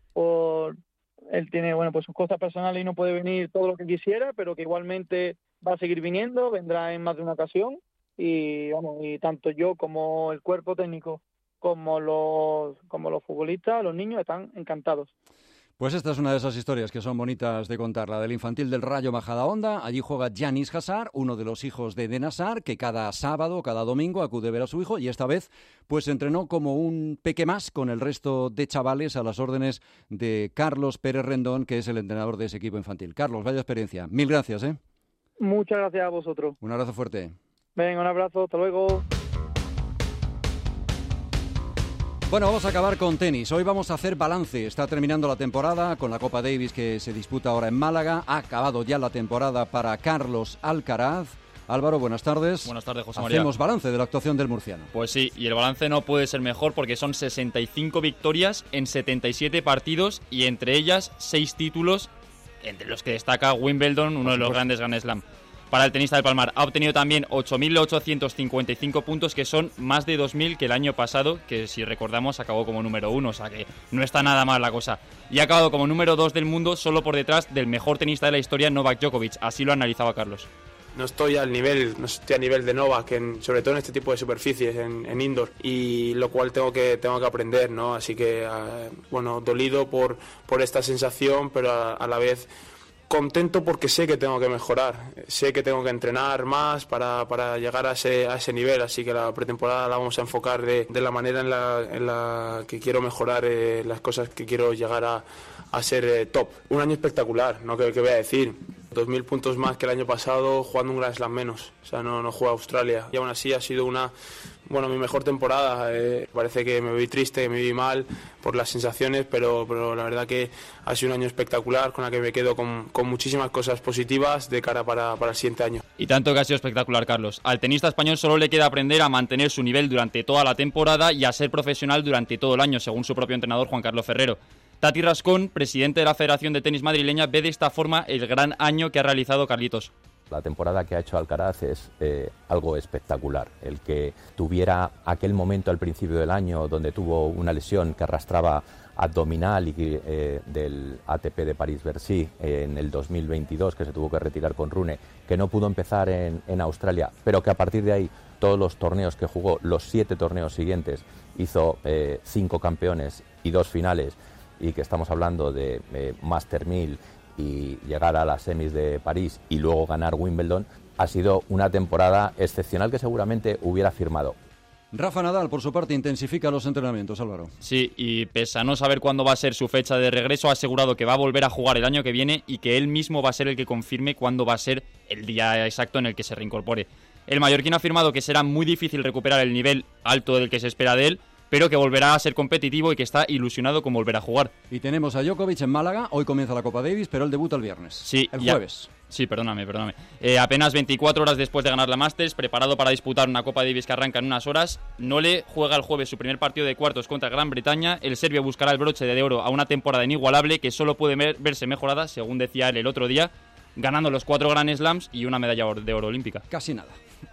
Speaker 6: él tiene, bueno, pues sus cosas personales y no puede venir todo lo que quisiera, pero que igualmente va a seguir viniendo, vendrá en más de una ocasión. Y vamos, y tanto yo como el cuerpo técnico como los futbolistas, los niños están encantados.
Speaker 2: Pues esta es una de esas historias que son bonitas de contar, la del infantil del Rayo Majadahonda. Allí juega Yanis Hazard, uno de los hijos de Eden Hazard, que cada sábado, cada domingo acude a ver a su hijo, y esta vez pues entrenó como un peque más con el resto de chavales a las órdenes de Carlos Pérez Rendón, que es el entrenador de ese equipo infantil. Carlos, vaya experiencia. Mil gracias, ¿eh?
Speaker 6: Muchas gracias a vosotros.
Speaker 2: Un abrazo fuerte.
Speaker 6: Venga, un abrazo, hasta luego.
Speaker 2: Bueno, vamos a acabar con tenis. Hoy vamos a hacer balance. Está terminando la temporada con la Copa Davis que se disputa ahora en Málaga. Ha acabado ya la temporada para Carlos Alcaraz. Álvaro, buenas tardes.
Speaker 9: Buenas tardes, José María.
Speaker 2: Hacemos balance de la actuación del murciano.
Speaker 9: Pues sí, y el balance no puede ser mejor porque son 65 victorias en 77 partidos y entre ellas 6 títulos, entre los que destaca Wimbledon, uno de los grandes Grand Slam. Para el tenista del Palmar ha obtenido también 8.855 puntos, que son más de 2.000 que el año pasado, que si recordamos acabó como número 1, o sea que no está nada mal la cosa. Y ha acabado como número 2 del mundo, solo por detrás del mejor tenista de la historia, Novak Djokovic. Así lo analizaba Carlos.
Speaker 16: No estoy a nivel de Novak, sobre todo en este tipo de superficies, en indoor, y lo cual tengo que aprender, ¿no? Así que, dolido por esta sensación, pero a la vez contento porque sé que tengo que mejorar, sé que tengo que entrenar más para llegar a ese nivel, así que la pretemporada la vamos a enfocar de la manera en la que quiero mejorar las cosas que quiero llegar a ser top. Un año espectacular, ¿no? ¿Qué voy a decir? 2.000 puntos más que el año pasado jugando un Grand Slam menos, o sea, no juego a Australia, y aún así ha sido mi mejor temporada. Parece que me vi triste, que me vi mal por las sensaciones, pero la verdad que ha sido un año espectacular con la que me quedo con muchísimas cosas positivas de cara para el siguiente año.
Speaker 9: Y tanto que ha sido espectacular, Carlos. Al tenista español solo le queda aprender a mantener su nivel durante toda la temporada y a ser profesional durante todo el año, según su propio entrenador Juan Carlos Ferrero. Tati Rascón, presidente de la Federación de Tenis Madrileña, ve de esta forma el gran año que ha realizado Carlitos.
Speaker 23: La temporada que ha hecho Alcaraz es algo espectacular. El que tuviera aquel momento al principio del año donde tuvo una lesión que arrastraba abdominal y del ATP de París-Bercy en el 2022, que se tuvo que retirar con Rune, que no pudo empezar en Australia, pero que a partir de ahí todos los torneos que jugó, los 7 torneos siguientes, hizo 5 campeones y 2 finales, y que estamos hablando de Master 1000 y llegar a las semis de París y luego ganar Wimbledon, ha sido una temporada excepcional que seguramente hubiera firmado.
Speaker 2: Rafa Nadal, por su parte, intensifica los entrenamientos, Álvaro.
Speaker 9: Sí, y pese a no saber cuándo va a ser su fecha de regreso, ha asegurado que va a volver a jugar el año que viene y que él mismo va a ser el que confirme cuándo va a ser el día exacto en el que se reincorpore. El mallorquín ha afirmado que será muy difícil recuperar el nivel alto del que se espera de él, pero que volverá a ser competitivo y que está ilusionado con volver a jugar.
Speaker 2: Y tenemos a Djokovic en Málaga. Hoy comienza la Copa Davis, pero él debuta el viernes.
Speaker 9: Sí,
Speaker 2: el jueves.
Speaker 9: Sí, perdóname. Apenas 24 horas después de ganar la Masters, preparado para disputar una Copa Davis que arranca en unas horas, Nole juega el jueves su primer partido de cuartos contra Gran Bretaña. El serbio buscará el broche de oro a una temporada inigualable que solo puede verse mejorada, según decía él el otro día, ganando los 4 Grand Slams y una medalla de oro olímpica.
Speaker 2: Casi nada.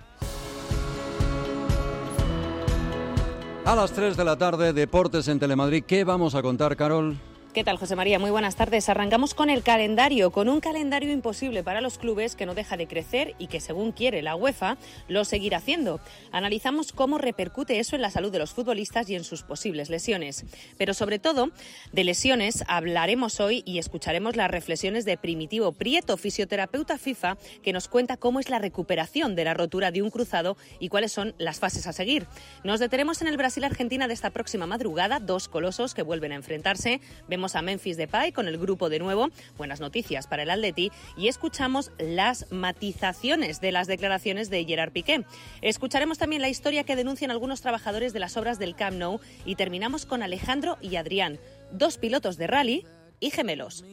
Speaker 2: A las 3 de la tarde, Deportes en Telemadrid. ¿Qué vamos a contar, Carol?
Speaker 24: ¿Qué tal, José María? Muy buenas tardes. Arrancamos con el calendario, con un calendario imposible para los clubes que no deja de crecer y que, según quiere la UEFA, lo seguirá haciendo. Analizamos cómo repercute eso en la salud de los futbolistas y en sus posibles lesiones. Pero sobre todo, de lesiones hablaremos hoy y escucharemos las reflexiones de Primitivo Prieto, fisioterapeuta FIFA, que nos cuenta cómo es la recuperación de la rotura de un cruzado y cuáles son las fases a seguir. Nos detenemos en el Brasil-Argentina de esta próxima madrugada, 2 colosos que vuelven a enfrentarse. Vemos a Memphis Depay con el grupo de nuevo, buenas noticias para el Atleti, y escuchamos las matizaciones de las declaraciones de Gerard Piqué. Escucharemos también la historia que denuncian algunos trabajadores de las obras del Camp Nou y terminamos con Alejandro y Adrián, 2 pilotos de rally y gemelos.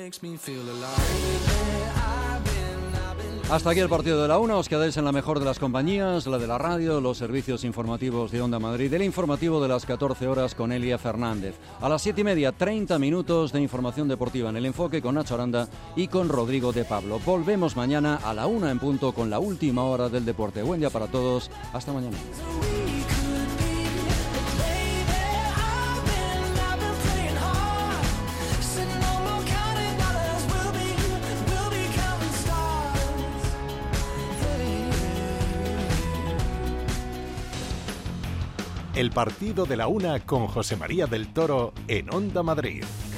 Speaker 2: Hasta aquí el partido de la 1, os quedáis en la mejor de las compañías, la de la radio, los servicios informativos de Onda Madrid, el informativo de las 14 horas con Elia Fernández. A las 7:30, 30 minutos de información deportiva en El Enfoque con Nacho Aranda y con Rodrigo de Pablo. Volvemos mañana a la 1 en punto con la última hora del deporte. Buen día para todos, hasta mañana.
Speaker 1: El partido de la 1 con José María del Toro en Onda Madrid.